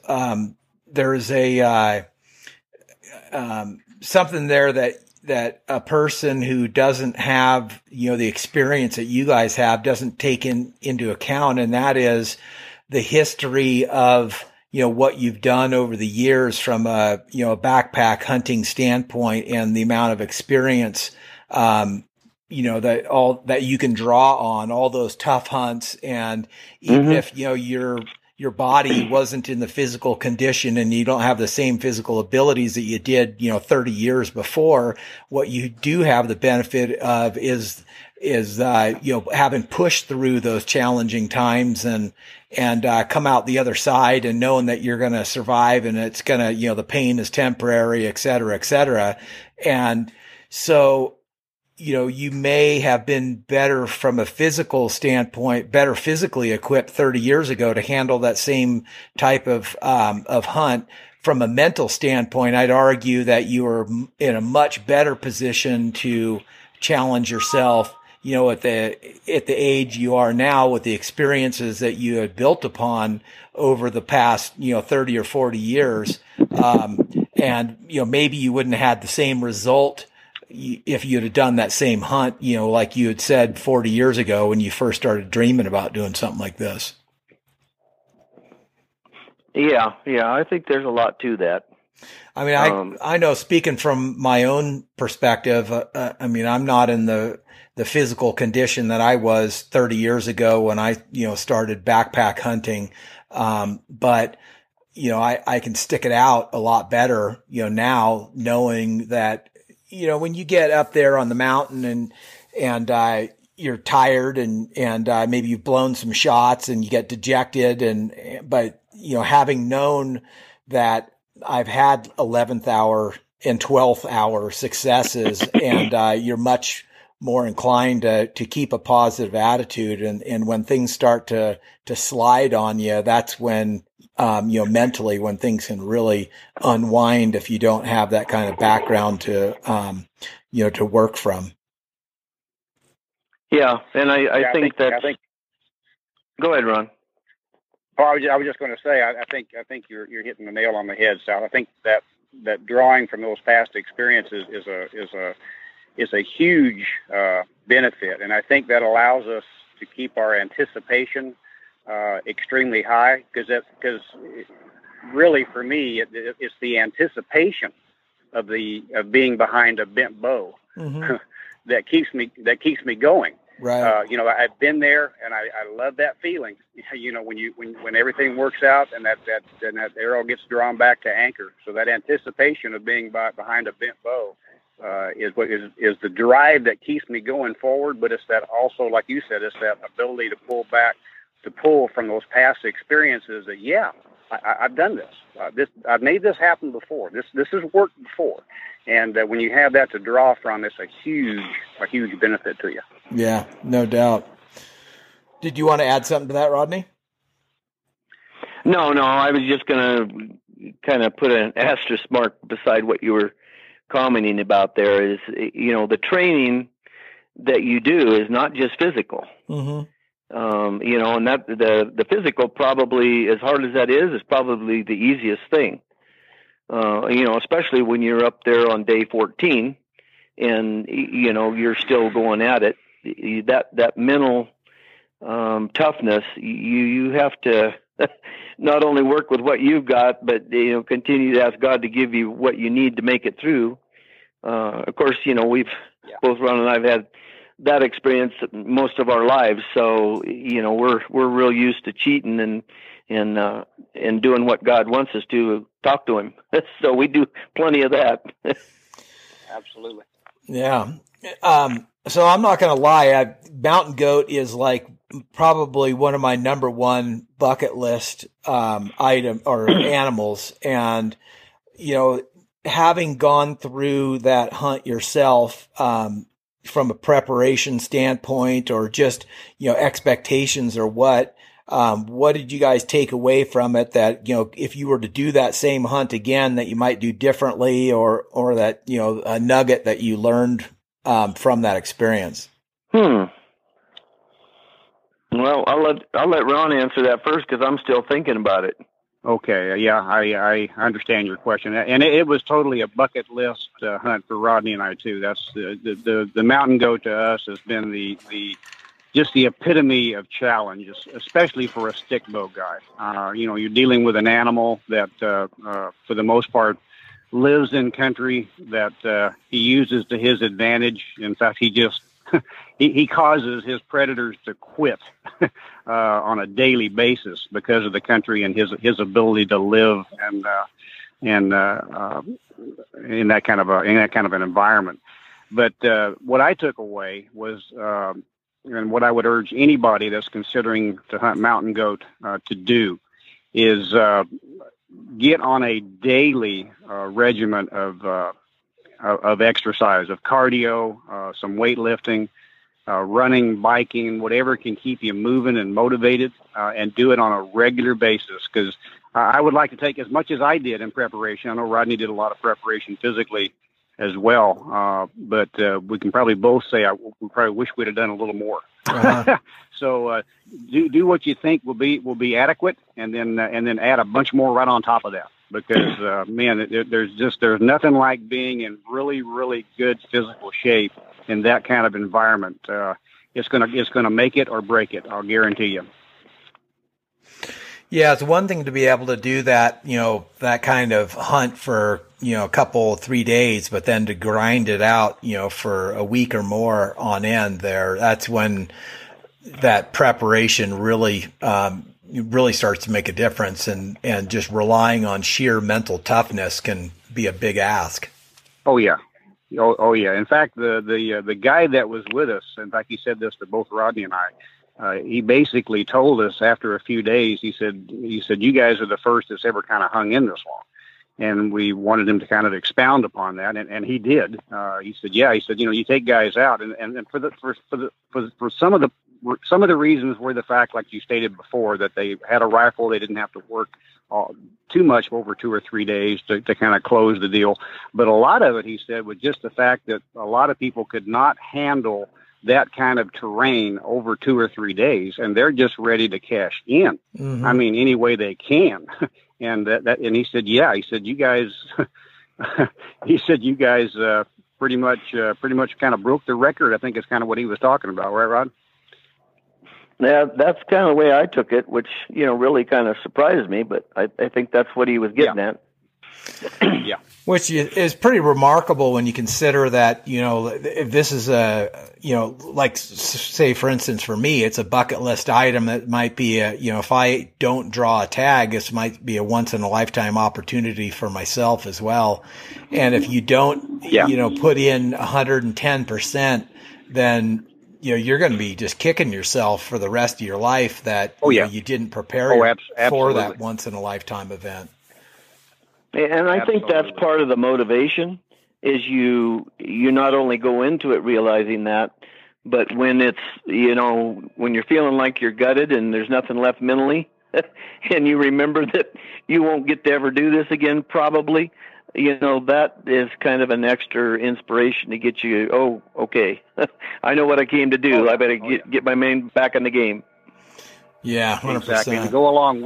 a something there that a person who doesn't have, the experience that you guys have doesn't take into account. And that is the history of, what you've done over the years from a backpack hunting standpoint, and the amount of experience, that you can draw on, all those tough hunts. And even if, your body wasn't in the physical condition and you don't have the same physical abilities that you did, 30 years before, what you do have the benefit of is having pushed through those challenging times and come out the other side and knowing that you're going to survive, and it's going to, the pain is temporary, et cetera, et cetera. And so, you may have been better from a physical standpoint, better physically equipped 30 years ago to handle that same type of hunt. From a mental standpoint, I'd argue that you are in a much better position to challenge yourself, at the age you are now with the experiences that you had built upon over the past, 30 or 40 years. And maybe you wouldn't have had the same result if you'd have done that same hunt, like you had said 40 years ago when you first started dreaming about doing something like this. Yeah, I think there's a lot to that. I mean, I know, speaking from my own perspective, I'm not in the physical condition that I was 30 years ago when I, started backpack hunting. But I can stick it out a lot better, now knowing that, when you get up there on the mountain and you're tired and maybe you've blown some shots and you get dejected but having known that I've had 11th hour and 12th hour successes and you're much more inclined to keep a positive attitude. And when things start to slide on you, that's when, mentally, when things can really unwind if you don't have that kind of background to work from. Yeah. And I think that, go ahead, Ron. Oh, I was just going to say, I think you're hitting the nail on the head, Sal. I think that drawing from those past experiences is a huge benefit, and I think that allows us to keep our anticipation extremely high because really for me it's the anticipation of being behind a bent bow Mm-hmm. that keeps me going. Right. I've been there, and I love that feeling. When everything works out and that arrow gets drawn back to anchor. So that anticipation of being behind a bent bow is what is the drive that keeps me going forward. But it's that also, like you said, it's that ability to pull from those past experiences. That I've done this. I've made this happen before. This has worked before. And when you have that to draw from, it's a huge benefit to you. Yeah, no doubt. Did you want to add something to that, Rodney? No, I was just going to kind of put an asterisk mark beside what you were commenting about there is, the training that you do is not just physical. Mm-hmm. And that the physical, probably as hard as that is probably the easiest thing. Especially when you're up there on day 14 and, you're still going at it, that mental, toughness, you have to not only work with what you've got, but, continue to ask God to give you what you need to make it through. Of course, both Ron and I've had that experience most of our lives. So, we're real used to cheating and doing what God wants us to talk to him. So we do plenty of that. Absolutely. Yeah. So I'm not going to lie. Mountain goat is like probably one of my number one bucket list, item or animals. And, having gone through that hunt yourself, from a preparation standpoint or just, expectations or what did you guys take away from it that, if you were to do that same hunt again, that you might do differently or that, a nugget that you learned, from that experience? Well, I'll let Ron answer that first because I'm still thinking about it. Okay. Yeah, I understand your question, and it was totally a bucket list hunt for Rodney and I too. That's the mountain goat to us has been just the epitome of challenge, especially for a stick bow guy. You're dealing with an animal that, for the most part, lives in country that he uses to his advantage. In fact, he causes his predators to quit on a daily basis because of the country and his ability to live and in that kind of an environment. But what I took away was, and what I would urge anybody that's considering to hunt mountain goat to do, is get on a daily regimen of of exercise, of cardio, some weightlifting, running, biking, whatever can keep you moving and motivated, and do it on a regular basis. Because I would like to take as much as I did in preparation. I know Rodney did a lot of preparation physically as well, but we can probably both say we probably wish we'd have done a little more. Uh-huh. So do what you think will be adequate, and then add a bunch more right on top of that. Because man, there's nothing like being in really, really good physical shape in that kind of environment. It's gonna make it or break it. I'll guarantee you. Yeah, it's one thing to be able to do that, that kind of hunt for, a couple, 3 days, but then to grind it out, for a week or more on end there, that's when that preparation really starts to make a difference, and just relying on sheer mental toughness can be a big ask. Oh yeah. Oh yeah. In fact, the guy that was with us, in fact, he said this to both Rodney and I. He basically told us after a few days, he said, you guys are the first that's ever kind of hung in this long. And we wanted him to kind of expound upon that. And he did. He said, you take guys out, and for some of the reasons were the fact, like you stated before, that they had a rifle. They didn't have to work too much over 2 or 3 days to kind of close the deal. But a lot of it, he said, was just the fact that a lot of people could not handle that kind of terrain over 2 or 3 days, and they're just ready to cash in. Mm-hmm. I mean, any way they can. And he said, you guys, pretty much kind of broke the record. I think it's kind of what he was talking about, right, Rod? Yeah, that's kind of the way I took it, which, really kind of surprised me, but I think that's what he was getting at. Yeah. Which is pretty remarkable when you consider that, if this is like say, for instance, for me, it's a bucket list item that might be if I don't draw a tag, this might be a once in a lifetime opportunity for myself as well. And if you don't, put in 110%, then, you're going to be just kicking yourself for the rest of your life that you didn't prepare for that once in a lifetime event. And I think that's part of the motivation is you not only go into it realizing that, but when it's, when you're feeling like you're gutted and there's nothing left mentally and you remember that you won't get to ever do this again, probably, that is kind of an extra inspiration to get you, oh, okay, I know what I came to do. I better get my man back in the game. Yeah, 100%. Exactly. To go along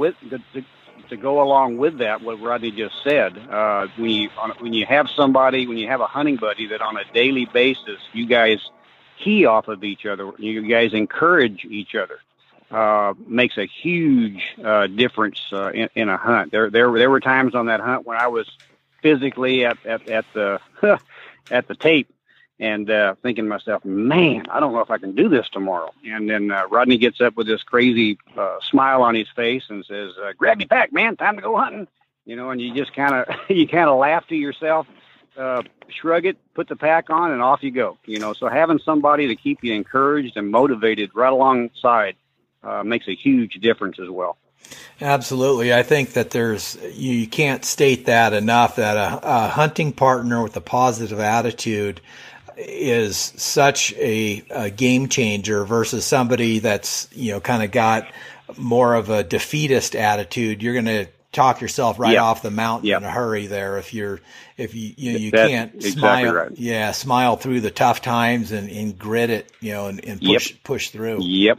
with that, what Rodney just said, when you have a hunting buddy that on a daily basis, you guys key off of each other, you guys encourage each other, makes a huge difference in a hunt. There were times on that hunt when I was physically at the at the tape and thinking to myself, man, I don't know if I can do this tomorrow. And then Rodney gets up with this crazy smile on his face and says, grab your pack, man, time to go hunting. And you just kind of laugh to yourself, shrug it, put the pack on, and off you go. So having somebody to keep you encouraged and motivated right alongside makes a huge difference as well. Absolutely. I think that you can't state that enough, that a hunting partner with a positive attitude is such a game changer versus somebody that's, kind of got more of a defeatist attitude. You're going to talk yourself right off the mountain in a hurry there if you can't exactly smile. Right. Yeah, smile through the tough times and grit it, and push through.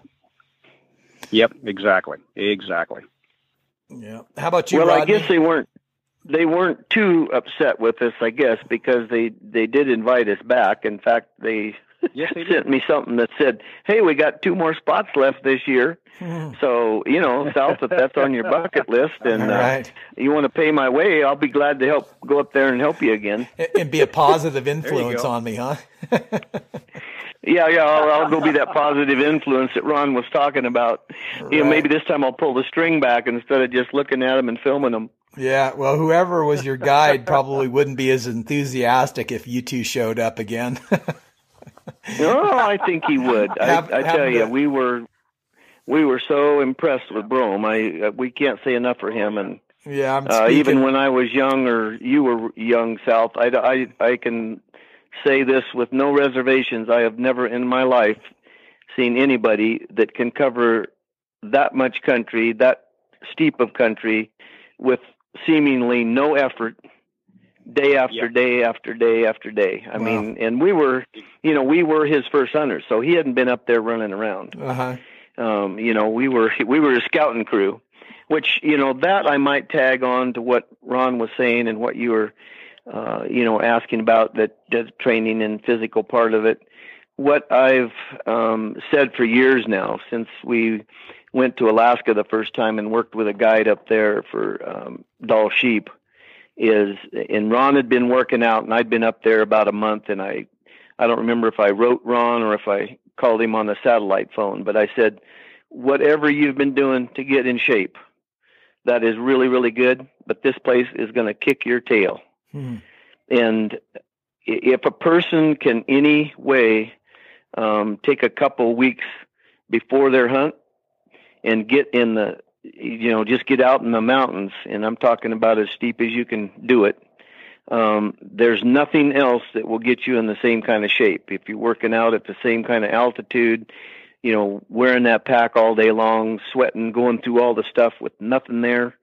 Yep, exactly. Yeah. How about you, Well, Rodney? I guess they weren't too upset with us, I guess, because they did invite us back. In fact, they sent me something that said, hey, we got 2 more spots left this year. So, South, if that's on your bucket list and you want to pay my way, I'll be glad to help go up there and help you again. And be a positive influence on me, huh? Yeah, I'll go be that positive influence that Ron was talking about. Right. Maybe this time I'll pull the string back instead of just looking at them and filming them. Yeah, well, whoever was your guide probably wouldn't be as enthusiastic if you two showed up again. No, I think he would. I tell you, we were so impressed with Brome. We can't say enough for him, and Yeah, even when I was young, or you were young, South, I can say this with no reservations. I have never in my life seen anybody that can cover that much country, that steep of country, with seemingly no effort, day after day after day after day. I mean, and we were his first hunters, so he hadn't been up there running around. We were a scouting crew, which, that I might tag on to what Ron was saying and what you were, asking about, that training and physical part of it. What I've said for years now, since we went to Alaska the first time and worked with a guide up there for Dall sheep, and Ron had been working out, and I'd been up there about a month, and I don't remember if I wrote Ron or if I called him on the satellite phone, but I said, whatever you've been doing to get in shape, that is really, really good, but this place is going to kick your tail. And if a person can any way take a couple weeks before their hunt and get in the, just get out in the mountains, and I'm talking about as steep as you can do it, there's nothing else that will get you in the same kind of shape. If you're working out at the same kind of altitude, wearing that pack all day long, sweating, going through all the stuff with nothing there,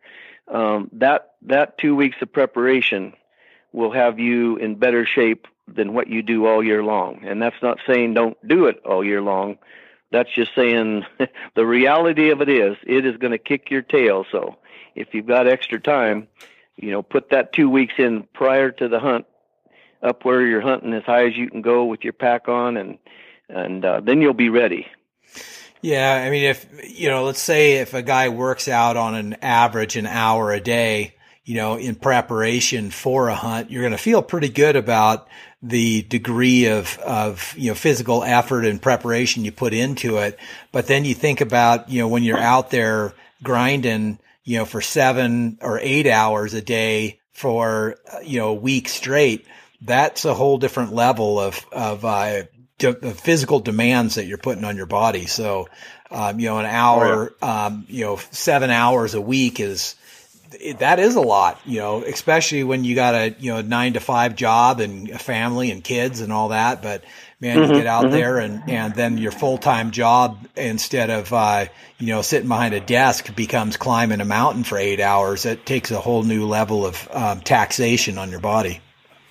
that 2 weeks of preparation will have you in better shape than what you do all year long. And that's not saying don't do it all year long. That's just saying the reality of it is going to kick your tail. So if you've got extra time, put that 2 weeks in prior to the hunt, up where you're hunting as high as you can go with your pack on, and then you'll be ready. Yeah. I mean, let's say if a guy works out on an average an hour a day, in preparation for a hunt, you're going to feel pretty good about the degree of physical effort and preparation you put into it. But then you think about, when you're out there grinding, for 7 or 8 hours a day for, a week straight, that's a whole different level of physical demands that you're putting on your body. So, an hour, 7 hours a week that is a lot, especially when you got a 9 to 5 job and a family and kids and all that. But man, you get out there and then your full-time job, instead of, sitting behind a desk, becomes climbing a mountain for 8 hours. It takes a whole new level of taxation on your body.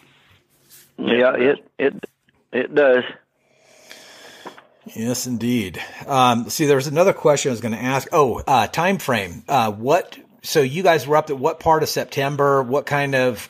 Yeah, it does. Yes, indeed. See, there's another question I was going to ask. Time frame. So you guys were up to what part of September? What kind of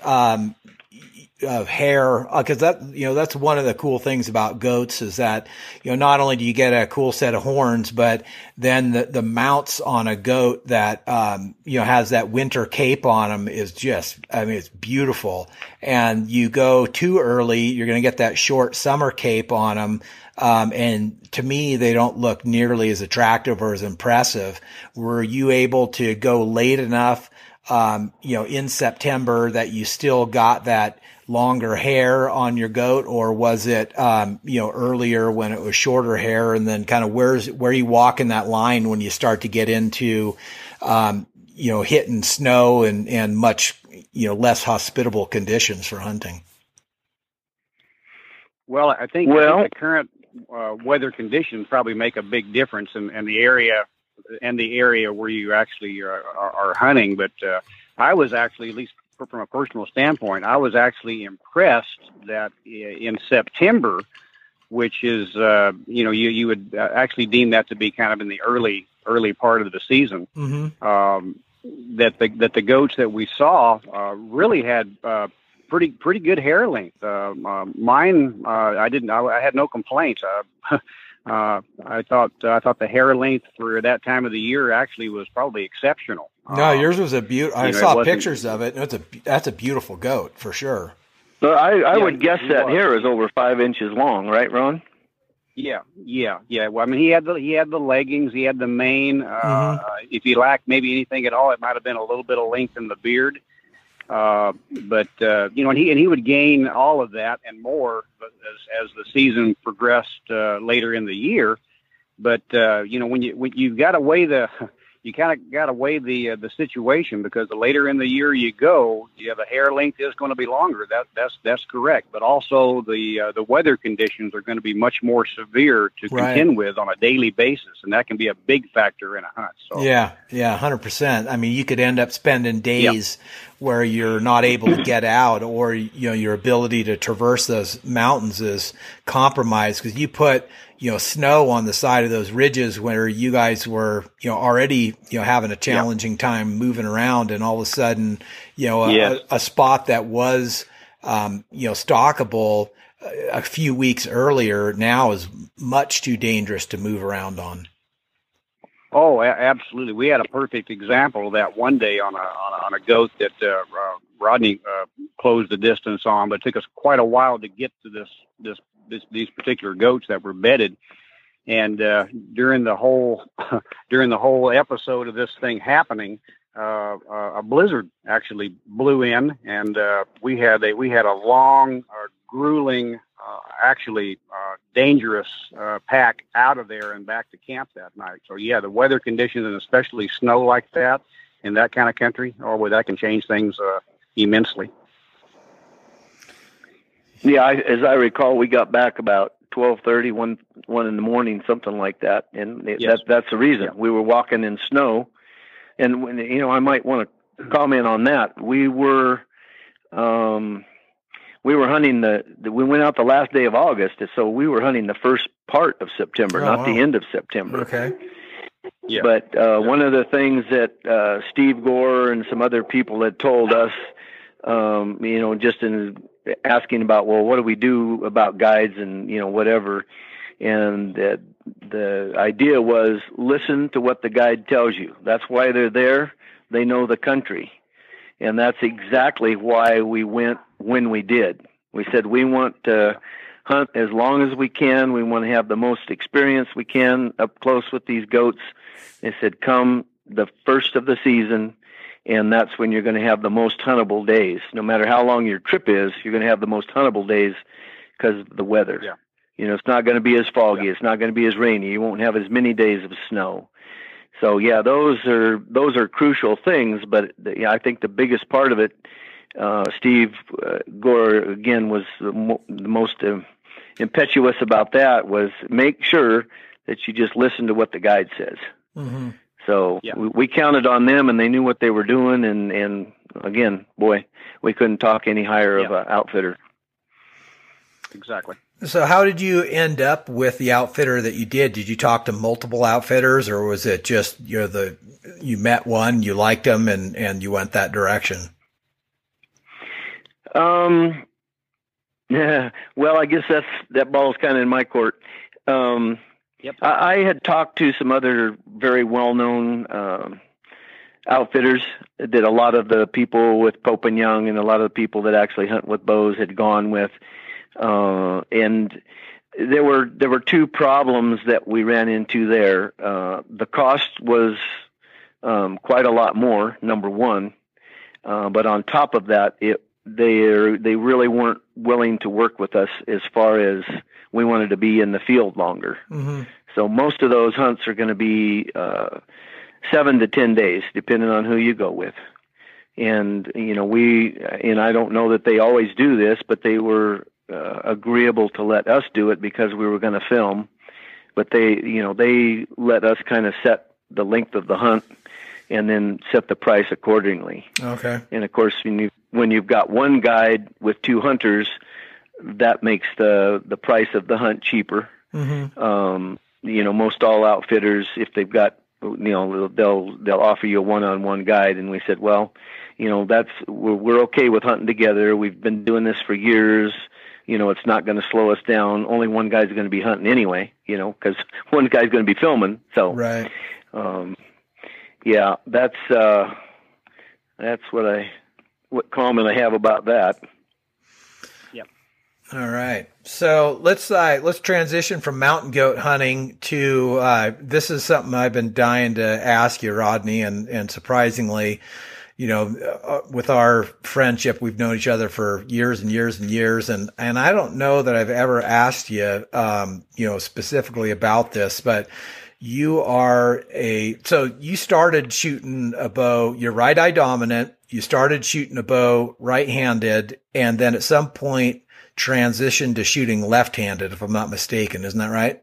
hair? Because that's one of the cool things about goats is that not only do you get a cool set of horns, but then the mounts on a goat that has that winter cape on them is just, it's beautiful. And you go too early, you're going to get that short summer cape on them. And to me, they don't look nearly as attractive or as impressive. Were you able to go late enough, in September that you still got that longer hair on your goat, or was it, earlier when it was shorter hair? And then kind of where you walk in that line when you start to get into, hitting snow and much, less hospitable conditions for hunting? Well, I think the current weather conditions probably make a big difference in the area where you actually are hunting. But I was actually, at least from a personal standpoint, I was actually impressed that in September, which is you would actually deem that to be kind of in the early part of the season, that the goats that we saw really had pretty good hair length. Mine, I had no complaints. I thought the hair length for that time of the year actually was probably exceptional. No, yours was a beautiful. I saw pictures of it. That's a beautiful goat for sure. So I would guess that hair is over 5 inches long, right, Ron? Yeah. Well, I mean, he had the leggings, he had the mane. If he lacked maybe anything at all, it might have been a little bit of length in the beard. But he would gain all of that and more as the season progressed later in the year. But when you've got to weigh you kind of got to weigh the situation, because the later in the year you go, the hair length is going to be longer. That's correct. But also the weather conditions are going to be much more severe to contend with on a daily basis, and that can be a big factor in a hunt. So yeah, 100%. I mean, you could end up spending days where you're not able to get out, or your ability to traverse those mountains is compromised because you put snow on the side of those ridges where you guys were, already, having a challenging time moving around, and all of a sudden, a spot that was, stockable a few weeks earlier now is much too dangerous to move around on. Oh, absolutely. We had a perfect example of that one day on a goat that Rodney closed the distance on, but it took us quite a while to get to these particular goats that were bedded. And during the whole episode of this thing happening, a blizzard actually blew in, and we had a long, grueling, dangerous pack out of there and back to camp that night. So yeah, the weather conditions, and especially snow like that in that kind of country, that can change things immensely. Yeah, as I recall, we got back about 12:30, 1 in the morning, something like that, and that's the reason. Yeah. We were walking in snow, and when I might want to comment on that. We were hunting we went out the last day of August, so we were hunting the first part of September, not the end of September. Okay. Yeah. But one of the things that Steve Gore and some other people had told us, just in asking about, well, what do we do about guides and, whatever. And the idea was, listen to what the guide tells you. That's why they're there. They know the country. And that's exactly why we went when we did. We said, we want to hunt as long as we can. We want to have the most experience we can up close with these goats. They said, come the first of the season, and that's when you're going to have the most huntable days. No matter how long your trip is, you're going to have the most huntable days because of the weather. Yeah. It's not going to be as foggy. Yeah. It's not going to be as rainy. You won't have as many days of snow. So yeah, those are crucial things. But I think the biggest part of it, Steve Gore again was the most impetuous about that, was make sure that you just listen to what the guide says. Mm-hmm. So we counted on them, and they knew what they were doing. And again, boy, we couldn't talk any higher of an outfitter. Exactly. So how did you end up with the outfitter that you did? Did you talk to multiple outfitters, or was it just, you met one, you liked them, and you went that direction? Yeah, well, I guess that ball's kind of in my court. Yep. I had talked to some other very well-known outfitters that a lot of the people with Pope and Young and a lot of the people that actually hunt with bows had gone with. And there were two problems that we ran into there. The cost was quite a lot more, number one. But on top of that, they really weren't willing to work with us as far as we wanted to be in the field longer. Mm-hmm. So most of those hunts are going to be 7 to 10 days, depending on who you go with. And, I don't know that they always do this, but they were agreeable to let us do it because we were going to film. But they let us kind of set the length of the hunt and then set the price accordingly. Okay. And of course, when you've got one guide with two hunters, that makes the price of the hunt cheaper. Mm-hmm. Most all outfitters, if they've got, they'll offer you a one-on-one guide. And we said, well, we're okay with hunting together. We've been doing this for years. It's not going to slow us down. Only one guy's going to be hunting anyway, because one guy's going to be filming. So, right. Yeah, that's what comment I have about that. Yep. All right. So let's transition from mountain goat hunting to this is something I've been dying to ask you, Rodney, and surprisingly, with our friendship, we've known each other for years and years and years, and I don't know that I've ever asked you, specifically about this, but so you started shooting a bow, you're right eye dominant. You started shooting a bow right-handed, and then at some point transitioned to shooting left-handed, if I'm not mistaken. Isn't that right?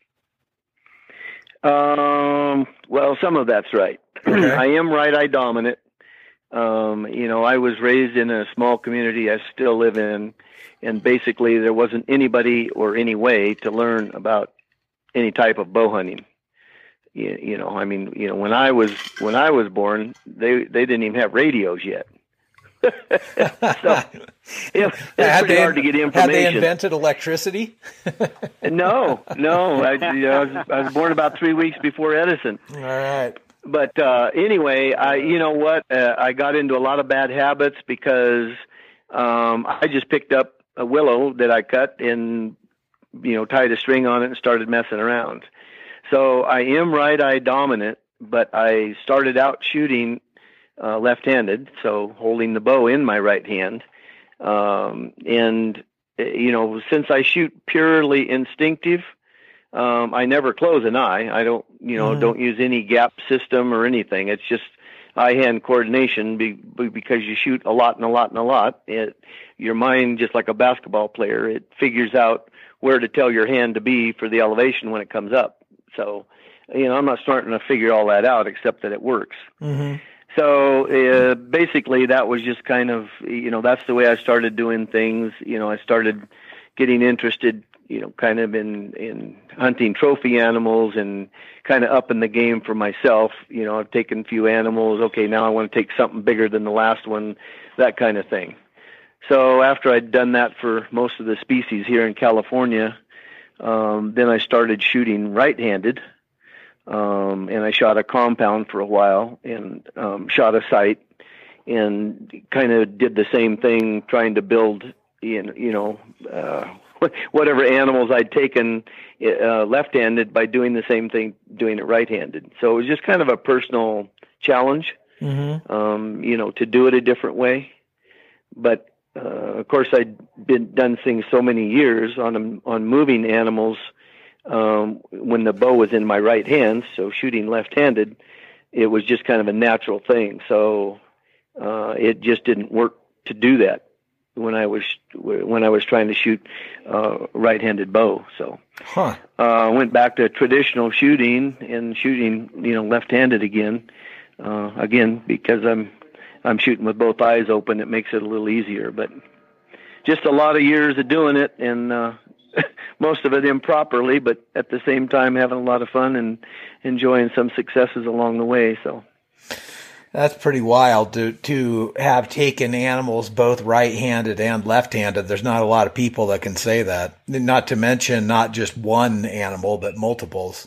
Well, some of that's right. Okay. I am right eye dominant. I was raised in a small community I still live in, and basically there wasn't anybody or any way to learn about any type of bow hunting. When I was born, they didn't even have radios yet. So it's pretty hard to get information. Had they invented electricity? No. I was born about 3 weeks before Edison. All right. But anyway, I got into a lot of bad habits because I just picked up a willow that I cut and tied a string on it and started messing around. So I am right eye dominant, but I started out shooting left-handed, so holding the bow in my right hand. Since I shoot purely instinctive, I never close an eye. I don't, don't use any gap system or anything. It's just eye-hand coordination because you shoot a lot and a lot and a lot. Your mind, just like a basketball player, it figures out where to tell your hand to be for the elevation when it comes up. So, I'm not starting to figure all that out, except that it works. Mm-hmm. So basically, that was just kind of, that's the way I started doing things. I started getting interested, kind of in hunting trophy animals and kind of upping the game for myself. I've taken a few animals. Okay, now I want to take something bigger than the last one, that kind of thing. So after I'd done that for most of the species here in California, then I started shooting right-handed. And I shot a compound for a while and shot a sight and kind of did the same thing, trying to build, whatever animals I'd taken left-handed by doing the same thing, doing it right-handed. So it was just kind of a personal challenge, to do it a different way. But of course, I'd done things so many years on moving animals. When the bow was in my right hand, so shooting left-handed, it was just kind of a natural thing. So it just didn't work to do that when I was trying to shoot right-handed bow. So I went back to traditional shooting and shooting left-handed again because I'm shooting with both eyes open. It makes it a little easier, but just a lot of years of doing it and. Most of it improperly, but at the same time having a lot of fun and enjoying some successes along the way. So that's pretty wild to have taken animals both right-handed and left-handed. There's not a lot of people that can say that. Not to mention not just one animal, but multiples.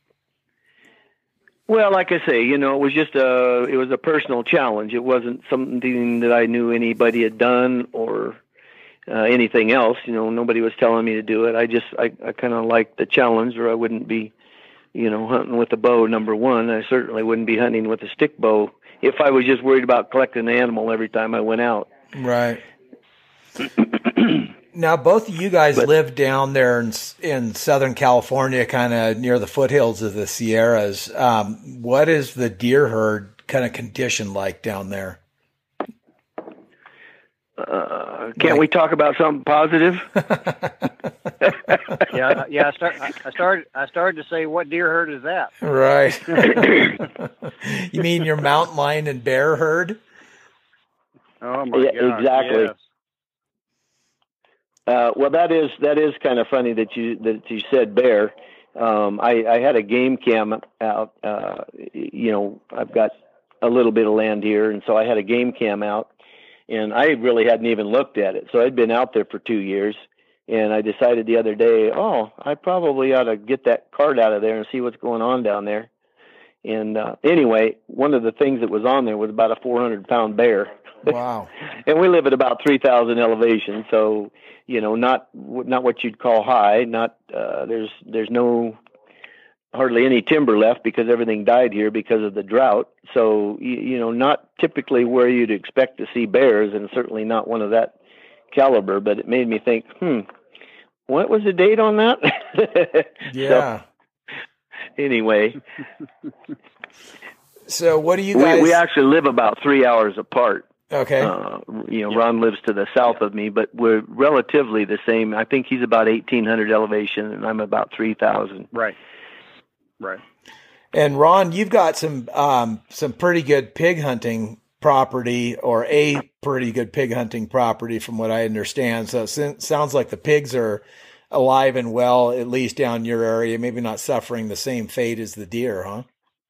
Well, like I say, it was just it was a personal challenge. It wasn't something that I knew anybody had done or anything else. Nobody was telling me to do it. I kind of liked the challenge, or I wouldn't be, hunting with a bow, number one. I certainly wouldn't be hunting with a stick bow if I was just worried about collecting an animal every time I went out. Right. Now, both of you guys live down there in Southern California, kind of near the foothills of the Sierras. What is the deer herd kind of condition like down there? Can't we talk about something positive? Yeah. I started to say, what deer herd is that? Right. You mean your mountain lion and bear herd? Oh my God! Exactly. Yes. Well, that is kind of funny that you said bear. I had a game cam out. I've got a little bit of land here, and so I had a game cam out. And I really hadn't even looked at it. So I'd been out there for 2 years, and I decided the other day, I probably ought to get that card out of there and see what's going on down there. And anyway, one of the things that was on there was about a 400-pound bear. Wow. And we live at about 3,000 elevation, so not what you'd call high. Not there's no hardly any timber left because everything died here because of the drought. So, not typically where you'd expect to see bears, and certainly not one of that caliber, but it made me think, what was the date on that? Yeah. So, anyway. So what do you guys? We actually live about 3 hours apart. Okay. Ron lives to the south of me, but we're relatively the same. I think he's about 1,800 elevation, and I'm about 3,000. Right. And Ron, you've got some pretty good pig hunting property, or a pretty good pig hunting property, from what I understand. So it sounds like the pigs are alive and well, at least down your area. Maybe not suffering the same fate as the deer, huh?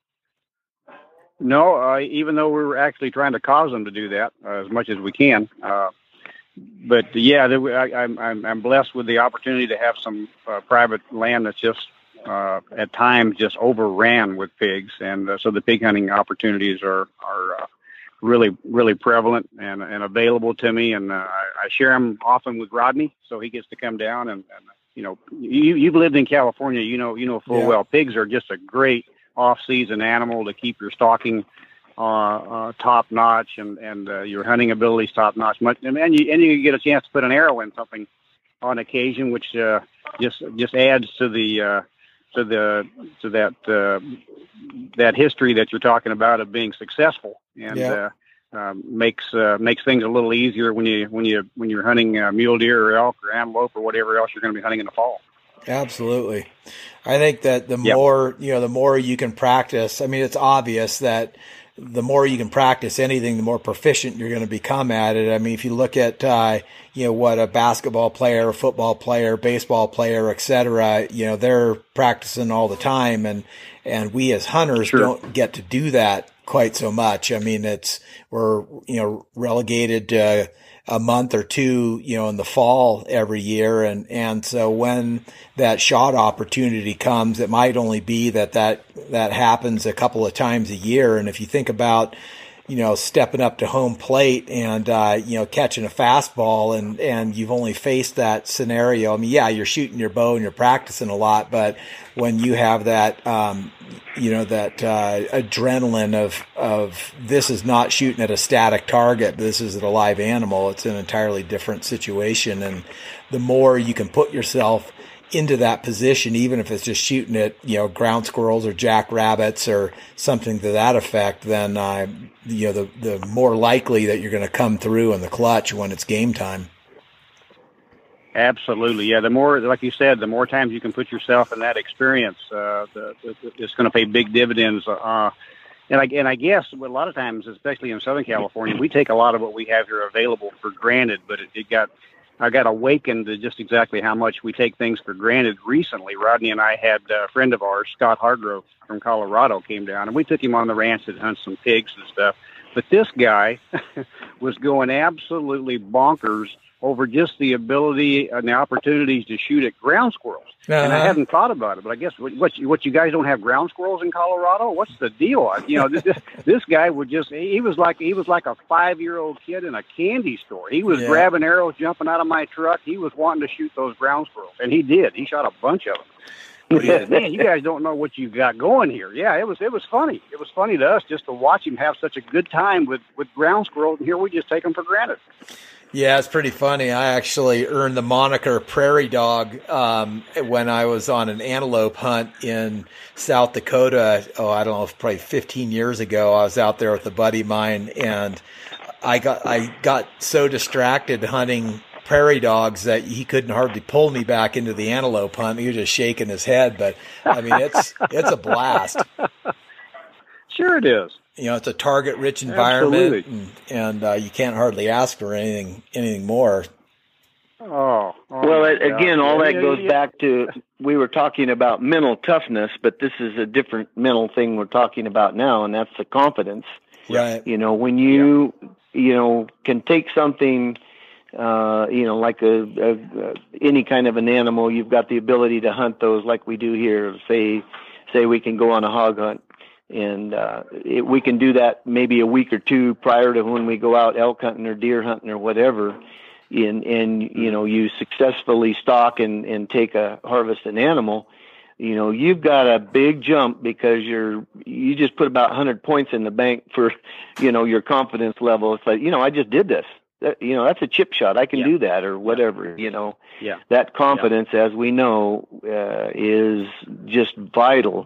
No, even though we're actually trying to cause them to do that as much as we can. But yeah, I'm blessed with the opportunity to have some private land that's just at times just overran with pigs, and so the pig hunting opportunities are really, really prevalent and available to me. And I share them often with Rodney, so he gets to come down and you've lived in California, you know full well. Pigs are just a great off-season animal to keep your stalking top notch and your hunting abilities top notch. And you get a chance to put an arrow in something on occasion, which just adds to that history that you're talking about of being successful, and makes things a little easier when you're hunting mule deer or elk or antelope or whatever else you're going to be hunting in the fall. Absolutely. I think that the more you can practice, I mean, it's obvious that the more you can practice anything, the more proficient you're going to become at it. I mean, if you look at, what a basketball player, a football player, baseball player, et cetera, they're practicing all the time. And we as hunters don't get to do that quite so much. I mean, we're relegated to a month or two, in the fall every year. And so when that shot opportunity comes, it might only be that happens a couple of times a year. And if you think about, stepping up to home plate and, catching a fastball and you've only faced that scenario. I mean, yeah, you're shooting your bow and you're practicing a lot, but when you have that, adrenaline of this is not shooting at a static target, this is at a live animal, it's an entirely different situation. And the more you can put yourself into that position, even if it's just shooting at, ground squirrels or jackrabbits or something to that effect, then, the more likely that you're going to come through in the clutch when it's game time. Absolutely. Yeah. The more, like you said, the more times you can put yourself in that experience, it's going to pay big dividends. And I guess a lot of times, especially in Southern California, we take a lot of what we have here available for granted, but I got awakened to just exactly how much we take things for granted recently. Rodney and I had a friend of ours, Scott Hargrove from Colorado, came down, and we took him on the ranch to hunt some pigs and stuff. But this guy was going absolutely bonkers over just the ability and the opportunities to shoot at ground squirrels. Uh-huh. And I hadn't thought about it, but I guess what you guys don't have ground squirrels in Colorado? What's the deal? This guy he was like a 5-year-old kid in a candy store. He was grabbing arrows, jumping out of my truck. He was wanting to shoot those ground squirrels, and he did. He shot a bunch of them. But he said, man, you guys don't know what you've got going here. Yeah, it was funny. It was funny to us just to watch him have such a good time with ground squirrels, and here we just take them for granted. Yeah, it's pretty funny. I actually earned the moniker Prairie Dog when I was on an antelope hunt in South Dakota. I don't know, probably 15 years ago. I was out there with a buddy of mine, and I got so distracted hunting prairie dogs that he couldn't hardly pull me back into the antelope hunt. He was just shaking his head, but I mean, it's a blast. Sure it is. It's a target-rich environment, and you can't hardly ask for anything more. Well, again, all that goes back to, we were talking about mental toughness, but this is a different mental thing we're talking about now, and that's the confidence. Right. When you, can take something, like any kind of an animal, you've got the ability to hunt those like we do here. Say we can go on a hog hunt. And we can do that maybe a week or two prior to when we go out elk hunting or deer hunting or whatever. And you successfully stalk and take harvest an animal. You've got a big jump because you just put about 100 points in the bank for, your confidence level. It's like, I just did this. That's a chip shot. I can do that or whatever, That confidence, as we know, is just vital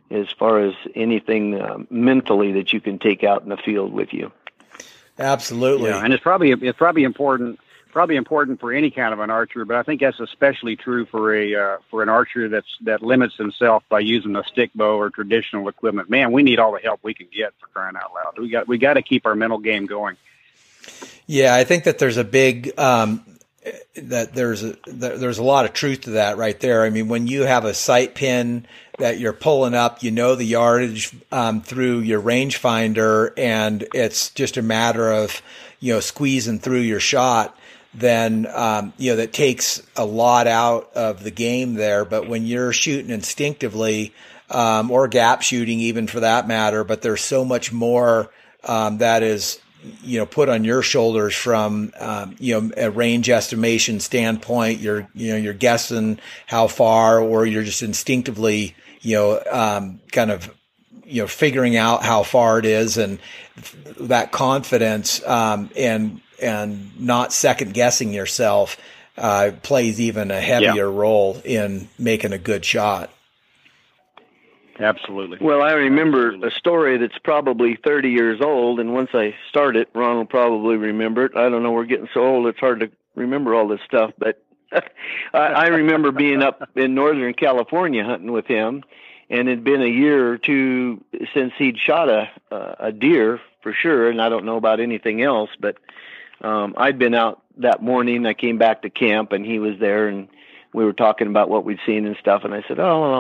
as far as anything mentally that you can take out in the field with you. Absolutely. Yeah, and it's probably important for any kind of an archer, but I think that's especially true for an archer that limits himself by using a stick bow or traditional equipment. Man, we need all the help we can get, for crying out loud. We got to keep our mental game going. Yeah, I think that there's a big there's a lot of truth to that right there. I mean, when you have a sight pin that you're pulling up, you know the yardage through your rangefinder, and it's just a matter of squeezing through your shot. Then that takes a lot out of the game there. But when you're shooting instinctively, or gap shooting even for that matter, but there's so much more that is put on your shoulders from a range estimation standpoint. You're guessing how far, or you're just instinctively kind of figuring out how far it is, and that confidence and not second guessing yourself plays even a heavier role in making a good shot. Absolutely. Well, I remember a story that's probably 30 years old, and once I start it, Ron will probably remember it. I don't know, we're getting so old it's hard to remember all this stuff, but I remember being up in Northern California hunting with him, and it'd been a year or two since he'd shot a deer for sure, and I don't know about anything else, but I'd been out that morning. I came back to camp, and he was there, and we were talking about what we'd seen and stuff, and I said,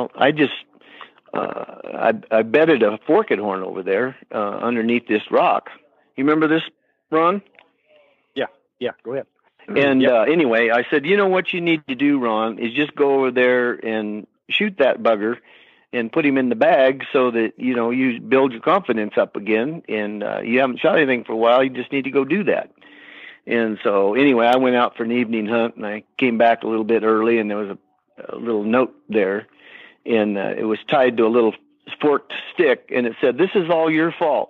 I bedded a forked horn over there underneath this rock. You remember this, Ron? Yeah, go ahead. And anyway, I said, what you need to do, Ron, is just go over there and shoot that bugger and put him in the bag so that, you build your confidence up again. And you haven't shot anything for a while. You just need to go do that. And so anyway, I went out for an evening hunt, and I came back a little bit early, and there was a little note there. And it was tied to a little forked stick, and it said, "This is all your fault."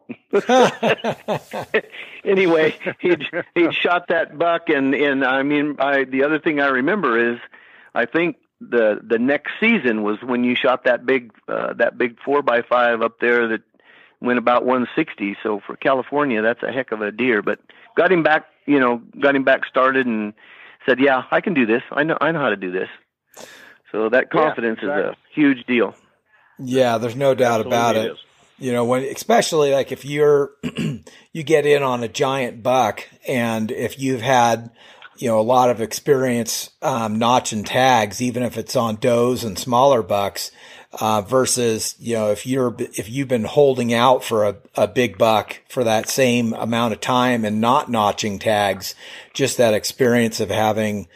Anyway, he'd shot that buck, and I mean, the other thing I remember is, I think the next season was when you shot that big 4x5 up there that went about 160. So for California, that's a heck of a deer. But got him back started, and said, "Yeah, I can do this. I know how to do this." So that confidence is a huge deal. Yeah, there's no doubt about it. When, especially like if you get in on a giant buck, and if you've had, a lot of experience, notching tags, even if it's on does and smaller bucks, versus, if you've been holding out for a big buck for that same amount of time and not notching tags, just that experience of having,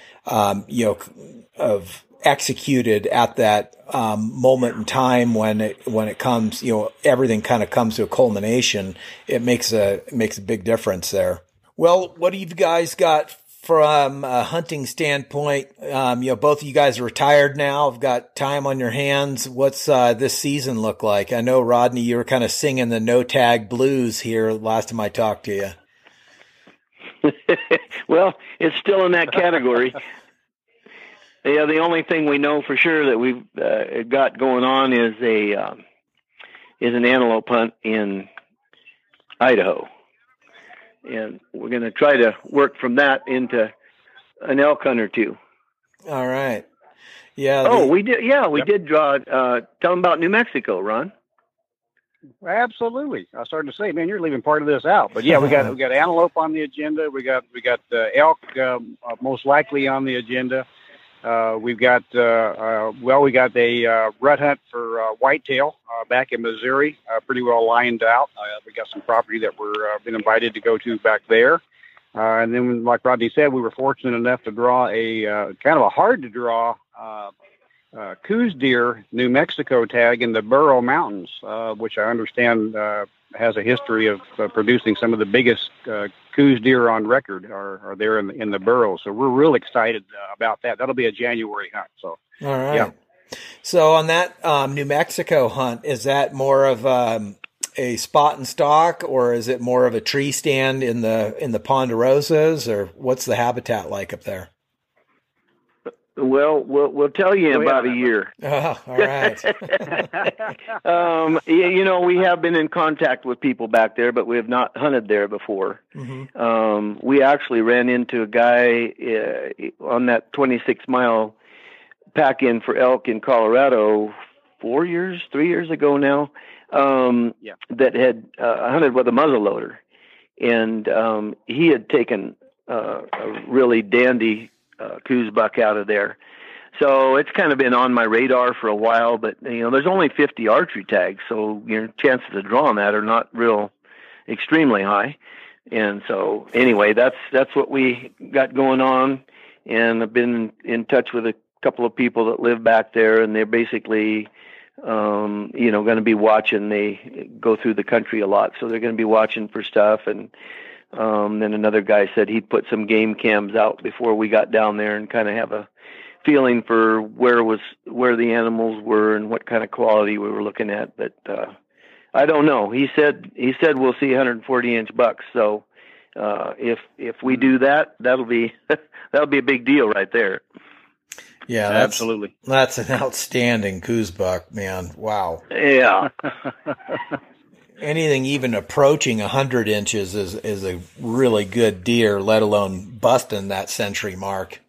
of executed at that moment in time when it comes, everything kind of comes to a culmination. It makes a big difference there. Well, what do you guys got from a hunting standpoint? Both of you guys are retired now. Have got time on your hands. What's this season look like? I know, Rodney, you were kind of singing the no tag blues here last time I talked to you. Well, it's still in that category. Yeah, the only thing we know for sure that we've got going on is an antelope hunt in Idaho, and we're going to try to work from that into an elk hunt or two. All right. Yeah. We did. Yeah, we did draw. Tell them about New Mexico, Ron. Absolutely. I started to say, man, you're leaving part of this out, but yeah, we got antelope on the agenda. We got elk most likely on the agenda. We got a rut hunt for whitetail back in Missouri, pretty well lined out. We got some property that we're been invited to go to back there. And then, like Rodney said, we were fortunate enough to draw a kind of a hard to draw Coues deer New Mexico tag in the Burro Mountains, which I understand has a history of producing some of the biggest Coues deer on record are there in the Burro. So we're real excited about that. That'll be a January hunt. So, all right. Yeah. So on that New Mexico hunt, is that more of a spot and stalk, or is it more of a tree stand in the ponderosas, or what's the habitat like up there? Well, we'll tell you in about a year. Oh, all right. We have been in contact with people back there, but we have not hunted there before. Mm-hmm. We actually ran into a guy on that 26-mile pack-in for elk in Colorado 3 years ago now, that had hunted with a muzzleloader. And he had taken a really dandy coos buck out of there. So it's kind of been on my radar for a while, but there's only 50 archery tags, so your chances of drawing that are not extremely high. And so anyway, that's what we got going on. And I've been in touch with a couple of people that live back there, and they're basically, going to be watching. They go through the country a lot, so they're going to be watching for stuff. And then another guy said he'd put some game cams out before we got down there and kind of have a feeling for where the animals were and what kind of quality we were looking at. But I don't know. He said we'll see 140-inch bucks. So if we do that, that'll be a big deal right there. Yeah, absolutely. That's an outstanding coos buck, man. Wow. Yeah. Anything even approaching 100 inches is a really good deer, let alone busting that century mark.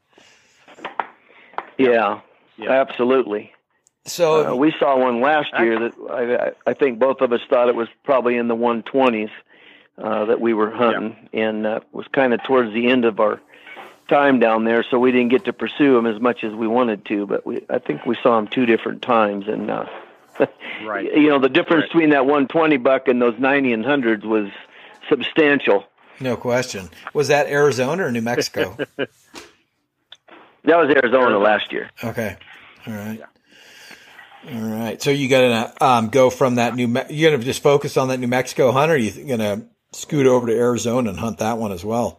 Yeah, absolutely. So we saw one last year that I think both of us thought it was probably in the 120s that we were hunting, and was kind of towards the end of our time down there, so we didn't get to pursue him as much as we wanted to. But I think we saw him 2 different times, and right. The difference between that 120 buck and those 90 and 100s was substantial. No question. Was that Arizona or New Mexico? That was Arizona last year. Okay. All right. Yeah. All right. So you got to go from that you going to just focus on that New Mexico hunt, or are you going to scoot over to Arizona and hunt that one as well?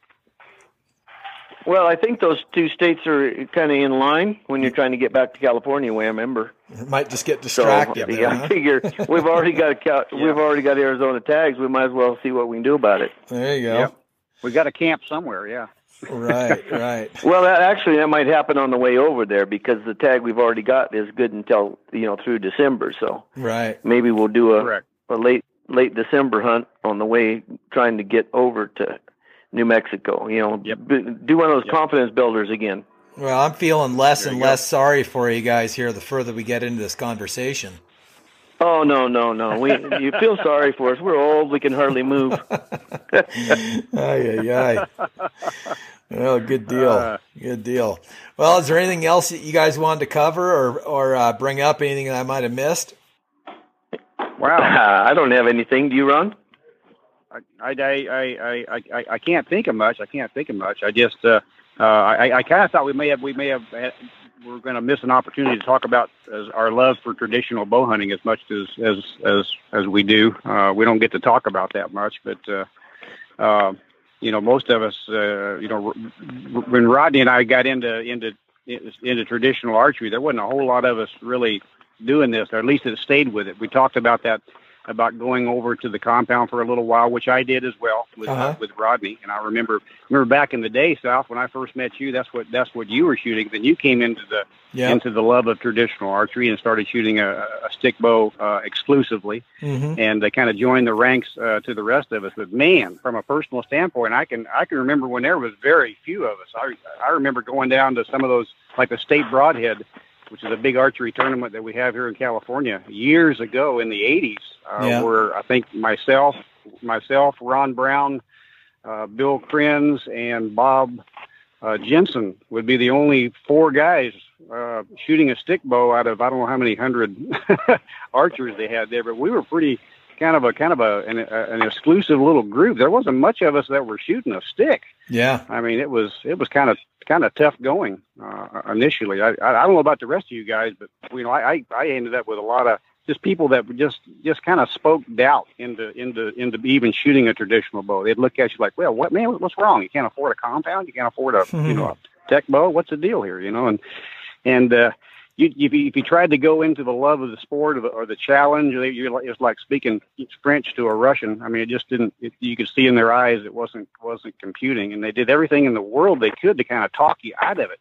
Well, I think those 2 states are kind of in line when you're trying to get back to California, way I remember. It might just get distracted. So, I figure we've already got Arizona tags. We might as well see what we can do about it. There you go. Yep. We got to camp somewhere. Yeah. Right. Well, that might happen on the way over there, because the tag we've already got is good until through December. So maybe we'll do a late December hunt on the way, trying to get over to New Mexico. Do one of those confidence builders again. Well, I'm feeling less and less sorry for you guys here the further we get into this conversation. Oh, no. You feel sorry for us. We're old. We can hardly move. Ay. Well, good deal. Good deal. Well, is there anything else that you guys wanted to cover or bring up? Anything that I might have missed? Wow. I don't have anything. Do you, Ron? I can't think of much. I just I kind of thought we may have we're going to miss an opportunity to talk about our love for traditional bow hunting as much as we do. We don't get to talk about that much, but most of us, when Rodney and I got into traditional archery, there wasn't a whole lot of us really doing this, or at least it stayed with it. We talked about that, about going over to the compound for a little while, which I did as well with Rodney. And I remember back in the day, South, when I first met you, that's what you were shooting. Then you came into the love of traditional archery and started shooting a stick bow exclusively, and they kind of joined the ranks to the rest of us. But man, from a personal standpoint, I can remember when there was very few of us. I remember going down to some of those, like the State Broadhead, which is a big archery tournament that we have here in California, years ago in the 80s, where I think myself, Ron Brown, Bill Krenz, and Bob Jensen would be the only 4 guys shooting a stick bow out of I don't know how many 100 archers they had there, but we were pretty kind of an exclusive little group. There wasn't much of us that were shooting a stick. Yeah, I mean it was kind of tough going initially. I don't know about the rest of you guys, but I ended up with a lot of just people that just kind of spoke doubt into even shooting a traditional bow. They'd look at you like, well, what's wrong? You can't afford a compound? You can't afford a a tech bow? What's the deal here? And if you tried to go into the love of the sport or the challenge, it's like speaking French to a Russian. I mean, it just didn't. You could see in their eyes it wasn't computing, and they did everything in the world they could to kind of talk you out of it.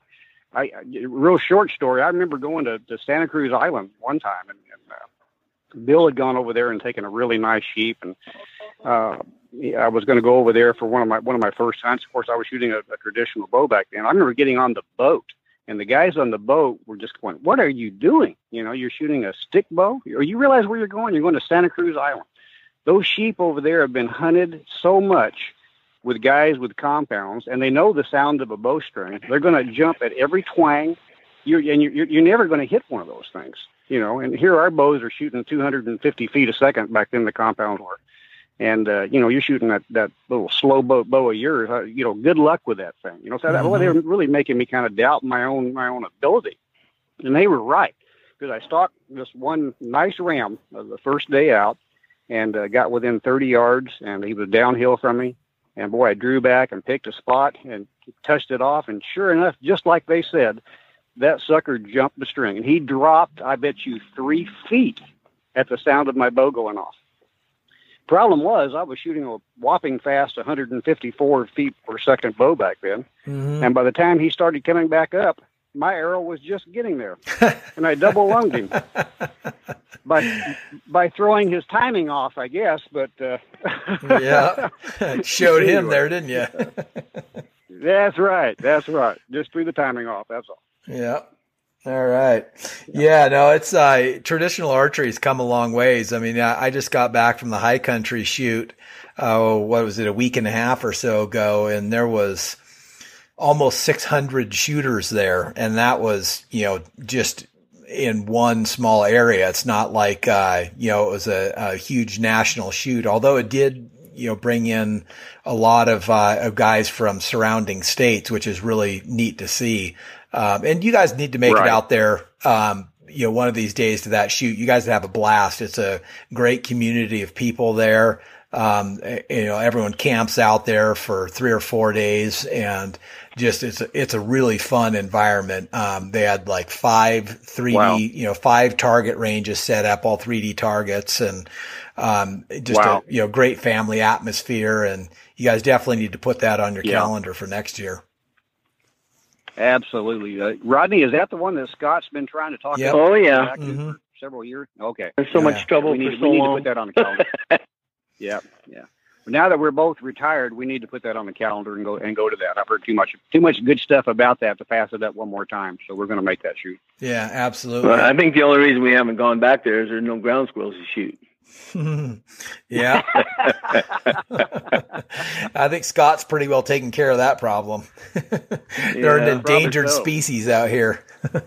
real short story. I remember going to Santa Cruz Island one time, and Bill had gone over there and taken a really nice sheep, and I was going to go over there for one of my first hunts. Of course, I was shooting a traditional bow back then. I remember getting on the boat, and the guys on the boat were just going, "What are you doing? You know, you're shooting a stick bow? Or you realize where you're going? You're going to Santa Cruz Island. Those sheep over there have been hunted so much with guys with compounds, and they know the sound of a bowstring. They're going to jump at every twang. You're never going to hit one of those things, you know. And here our bows are shooting 250 feet a second. Back then the compounds were, and you know, you're shooting that little slow bow of yours. You know, good luck with that thing. You know, so well, they were really making me kind of doubt my own ability, and they were right, because I stalked this one nice ram the first day out, and got within 30 yards, and he was downhill from me. And boy, I drew back and picked a spot and touched it off. And sure enough, just like they said, that sucker jumped the string. And he dropped, I bet you, 3 feet at the sound of my bow going off. Problem was, I was shooting a whopping fast 154 feet per second bow back then. Mm-hmm. And by the time he started coming back up, my arrow was just getting there. And I double lunged him. By throwing his timing off, I guess, but yeah, showed him there, didn't you? That's right. Just threw the timing off. That's all. Yeah. All right. Yeah, no, it's traditional archery's come a long ways. I mean, I just got back from the high country shoot. What was it, a week and a half or so ago, and there was almost 600 shooters there, and that was, you know, just in one small area. It's not like, you know, it was a huge national shoot, although it did, you know, bring in a lot of guys from surrounding states, which is really neat to see. And you guys need to make it out there, you know, one of these days to that shoot. You guys have a blast. It's a great community of people there. You know, everyone camps out there for 3 or 4 days, and just, it's a really fun environment. They had like 5 3D, you know, 5 target ranges set up, all 3D targets, and, just a, you know, great family atmosphere. And you guys definitely need to put that on your calendar for next year. Absolutely. Rodney, is that the one that Scott's been trying to talk about? Oh, yeah. For several years. Okay. There's so much trouble we need so long. to put that on the calendar. Yeah. But now that we're both retired, we need to put that on the calendar and go to that. I've heard too much good stuff about that to pass it up one more time. So we're going to make that shoot. Yeah, absolutely. Well, I think the only reason we haven't gone back there is there's no ground squirrels to shoot. Yeah. I think Scott's pretty well taking care of that problem. They're an endangered species out here.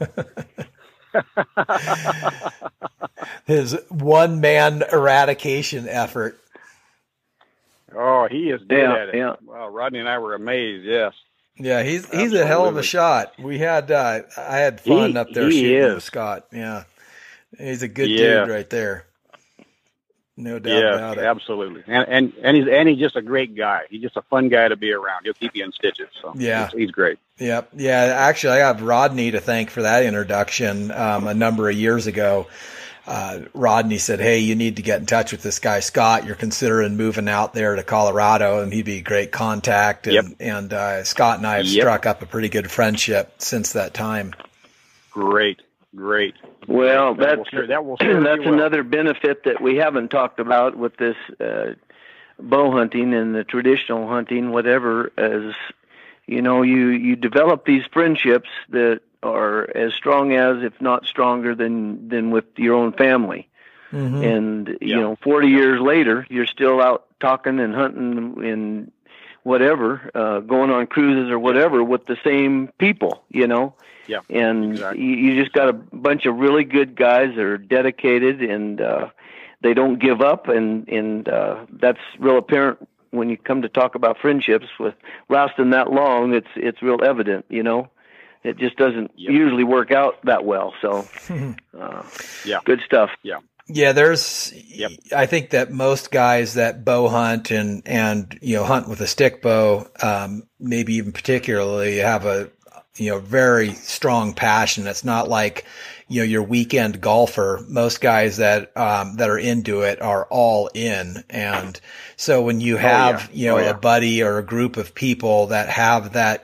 His one-man eradication effort. Oh, he is good at it. Yeah. Wow, Rodney and I were amazed. Yes. Yeah, he's a hell of a shot. We had I had fun up there shooting with Scott. Yeah, he's a good dude right there. No doubt about it. Absolutely. And he's just a great guy. He's just a fun guy to be around. He'll keep you in stitches. So yeah, he's great. Yep. Yeah. Actually, I have Rodney to thank for that introduction. A number of years ago, Rodney said, "Hey, you need to get in touch with this guy, Scott. You're considering moving out there to Colorado, and he'd be a great contact." And Scott and I have struck up a pretty good friendship since that time. Great. Well, that's another benefit that we haven't talked about with this bow hunting and the traditional hunting, whatever, as you know, you develop these friendships that are as strong as, if not stronger than with your own family. Mm-hmm. And, you know, 40 years later, you're still out talking and hunting and whatever, going on cruises or whatever with the same people, you know. Yeah, and exactly. you just got a bunch of really good guys that are dedicated, and they don't give up, and that's real apparent when you come to talk about friendships with lasting that long. It's real evident, you know. It just doesn't usually work out that well. So, good stuff. Yeah, there's. I think that most guys that bow hunt and you know, hunt with a stick bow, maybe even particularly, have a very strong passion. It's not like, you know, your weekend golfer. Most guys that are into it are all in. And so when you have, a buddy or a group of people that have that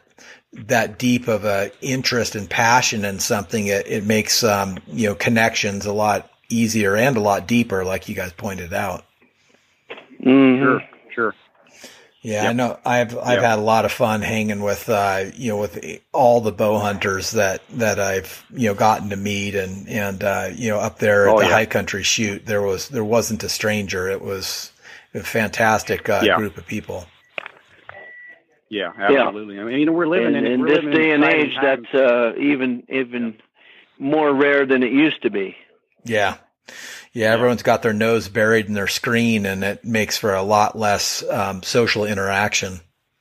that deep of a interest and passion in something, it makes, connections a lot easier and a lot deeper, like you guys pointed out. Mm-hmm. Sure. Yeah, Yep. I know. I've had a lot of fun hanging with with all the bow hunters that I've gotten to meet and up there at the High Country Shoot, there wasn't a stranger. It was a fantastic group of people. Yeah, absolutely. I mean, we're living in this day and age. That's even more rare than it used to be. Yeah. Yeah, everyone's got their nose buried in their screen, and it makes for a lot less social interaction.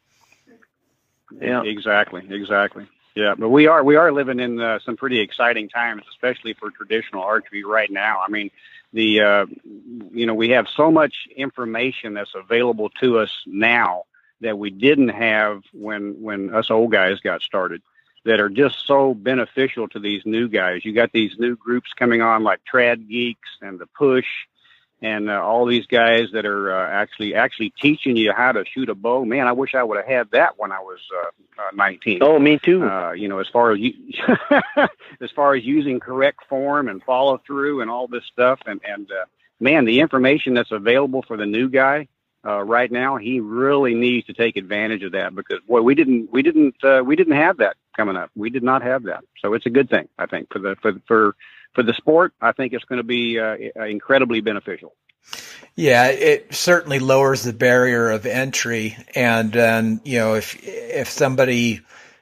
Yeah, exactly. Yeah, but we are living in some pretty exciting times, especially for traditional archery right now. I mean, we have so much information that's available to us now that we didn't have when us old guys got started, that are just so beneficial to these new guys. You got these new groups coming on like Trad Geeks and the Push and all these guys that are actually teaching you how to shoot a bow. Man, I wish I would have had that when I was 19. Oh, me too. As far as as far as using correct form and follow through and all this stuff, and man, the information that's available for the new guy right now, he really needs to take advantage of that, because boy, we didn't have that coming up. We did not have that, so it's a good thing, I think, for the sport. I think it's going to be incredibly beneficial. Yeah, it certainly lowers the barrier of entry, and then if somebody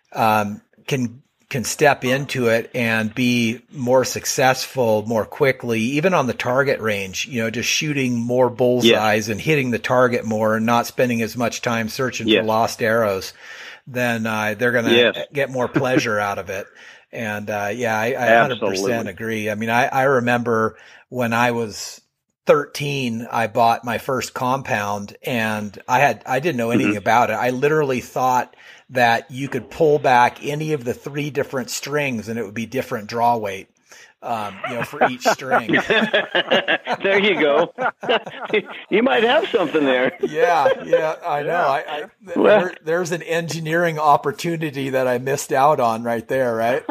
can step into it and be more successful more quickly, even on the target range, just shooting more bullseyes and hitting the target more and not spending as much time searching for lost arrows, then they're going to get more pleasure out of it. And I 100% agree. I mean, I remember when I was 13, I bought my first compound, and I didn't know anything about it. I literally thought that you could pull back any of the 3 different strings and it would be different draw weight, for each string. There you go. You might have something there. Yeah, I know. There's an engineering opportunity that I missed out on right there, right?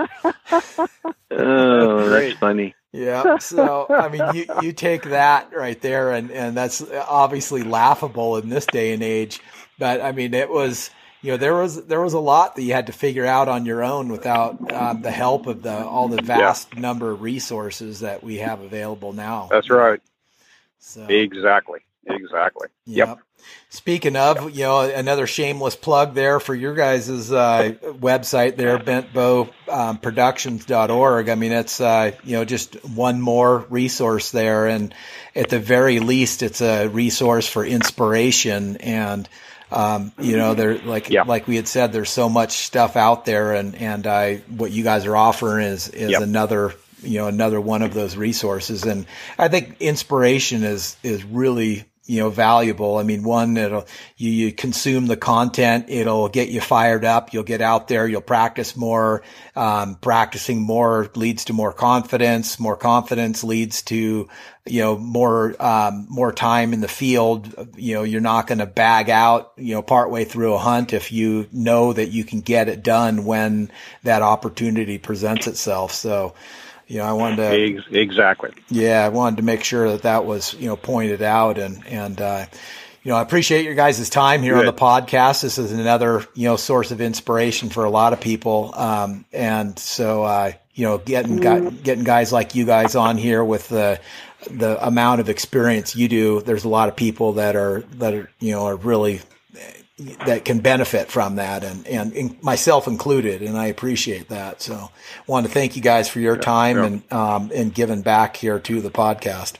Oh, that's funny. Yeah. So, I mean, you take that right there, and that's obviously laughable in this day and age. But I mean, it was, there was a lot that you had to figure out on your own without the help of all the vast number of resources that we have available now. That's right. So, Exactly. Yep. Speaking of, another shameless plug there for your guys' website there, bentbowproductions.org. I mean, it's, just one more resource there. And at the very least, it's a resource for inspiration. And, there, like we had said, there's so much stuff out there, and what you guys are offering is another one of those resources. And I think inspiration is really, valuable. I mean, one, you consume the content, it'll get you fired up. You'll get out there, you'll practice more. Practicing more leads to more confidence. More confidence leads to, more time in the field. You're not going to bag out, partway through a hunt if you know that you can get it done when that opportunity presents itself. So, I wanted to exactly. Yeah, I wanted to make sure that was pointed out, and I appreciate your guys' time here on the podcast. This is another source of inspiration for a lot of people, and so getting guys like you guys on here with the amount of experience you do, there's a lot of people that are really that can benefit from that, and myself included, and I appreciate that. So I want to thank you guys for your time and giving back here to the podcast.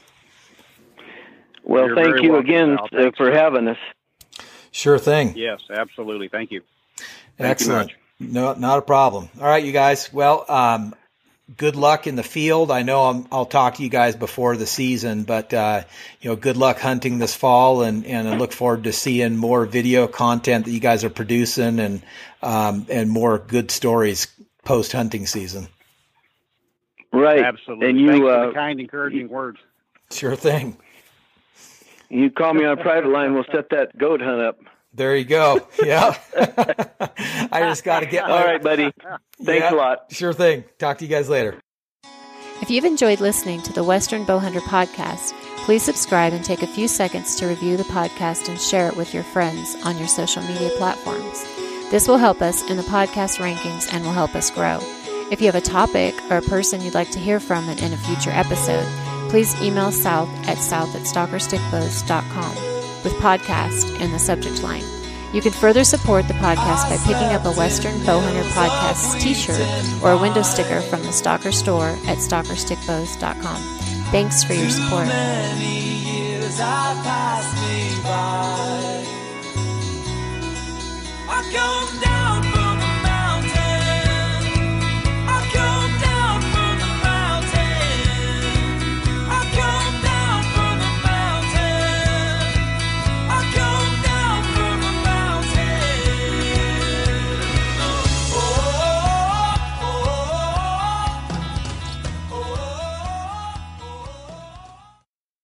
Well, thank you again for having us. Sure thing. Yes, absolutely. Thank you. Excellent. No, not a problem. All right, you guys. Well, good luck in the field. I know I'll talk to you guys before the season, but good luck hunting this fall, and I look forward to seeing more video content that you guys are producing, and more good stories post hunting season. Right. Absolutely. And thanks for the kind, encouraging words. Sure thing. You call me on a private line, we'll set that goat hunt up. There you go. Yeah. I just got to get All right, buddy. Thanks a lot. Sure thing. Talk to you guys later. If you've enjoyed listening to the Western Bowhunter podcast, please subscribe and take a few seconds to review the podcast and share it with your friends on your social media platforms. This will help us in the podcast rankings and will help us grow. If you have a topic or a person you'd like to hear from in a future episode, please email south@stalkerstickbows.com with podcast in the subject line. You can further support the podcast by picking up a Western Bowhunter Podcasts t-shirt or a window sticker from the Stalker store at stalkerstickbows.com. Thanks for your support. Many years have passed me by. I come down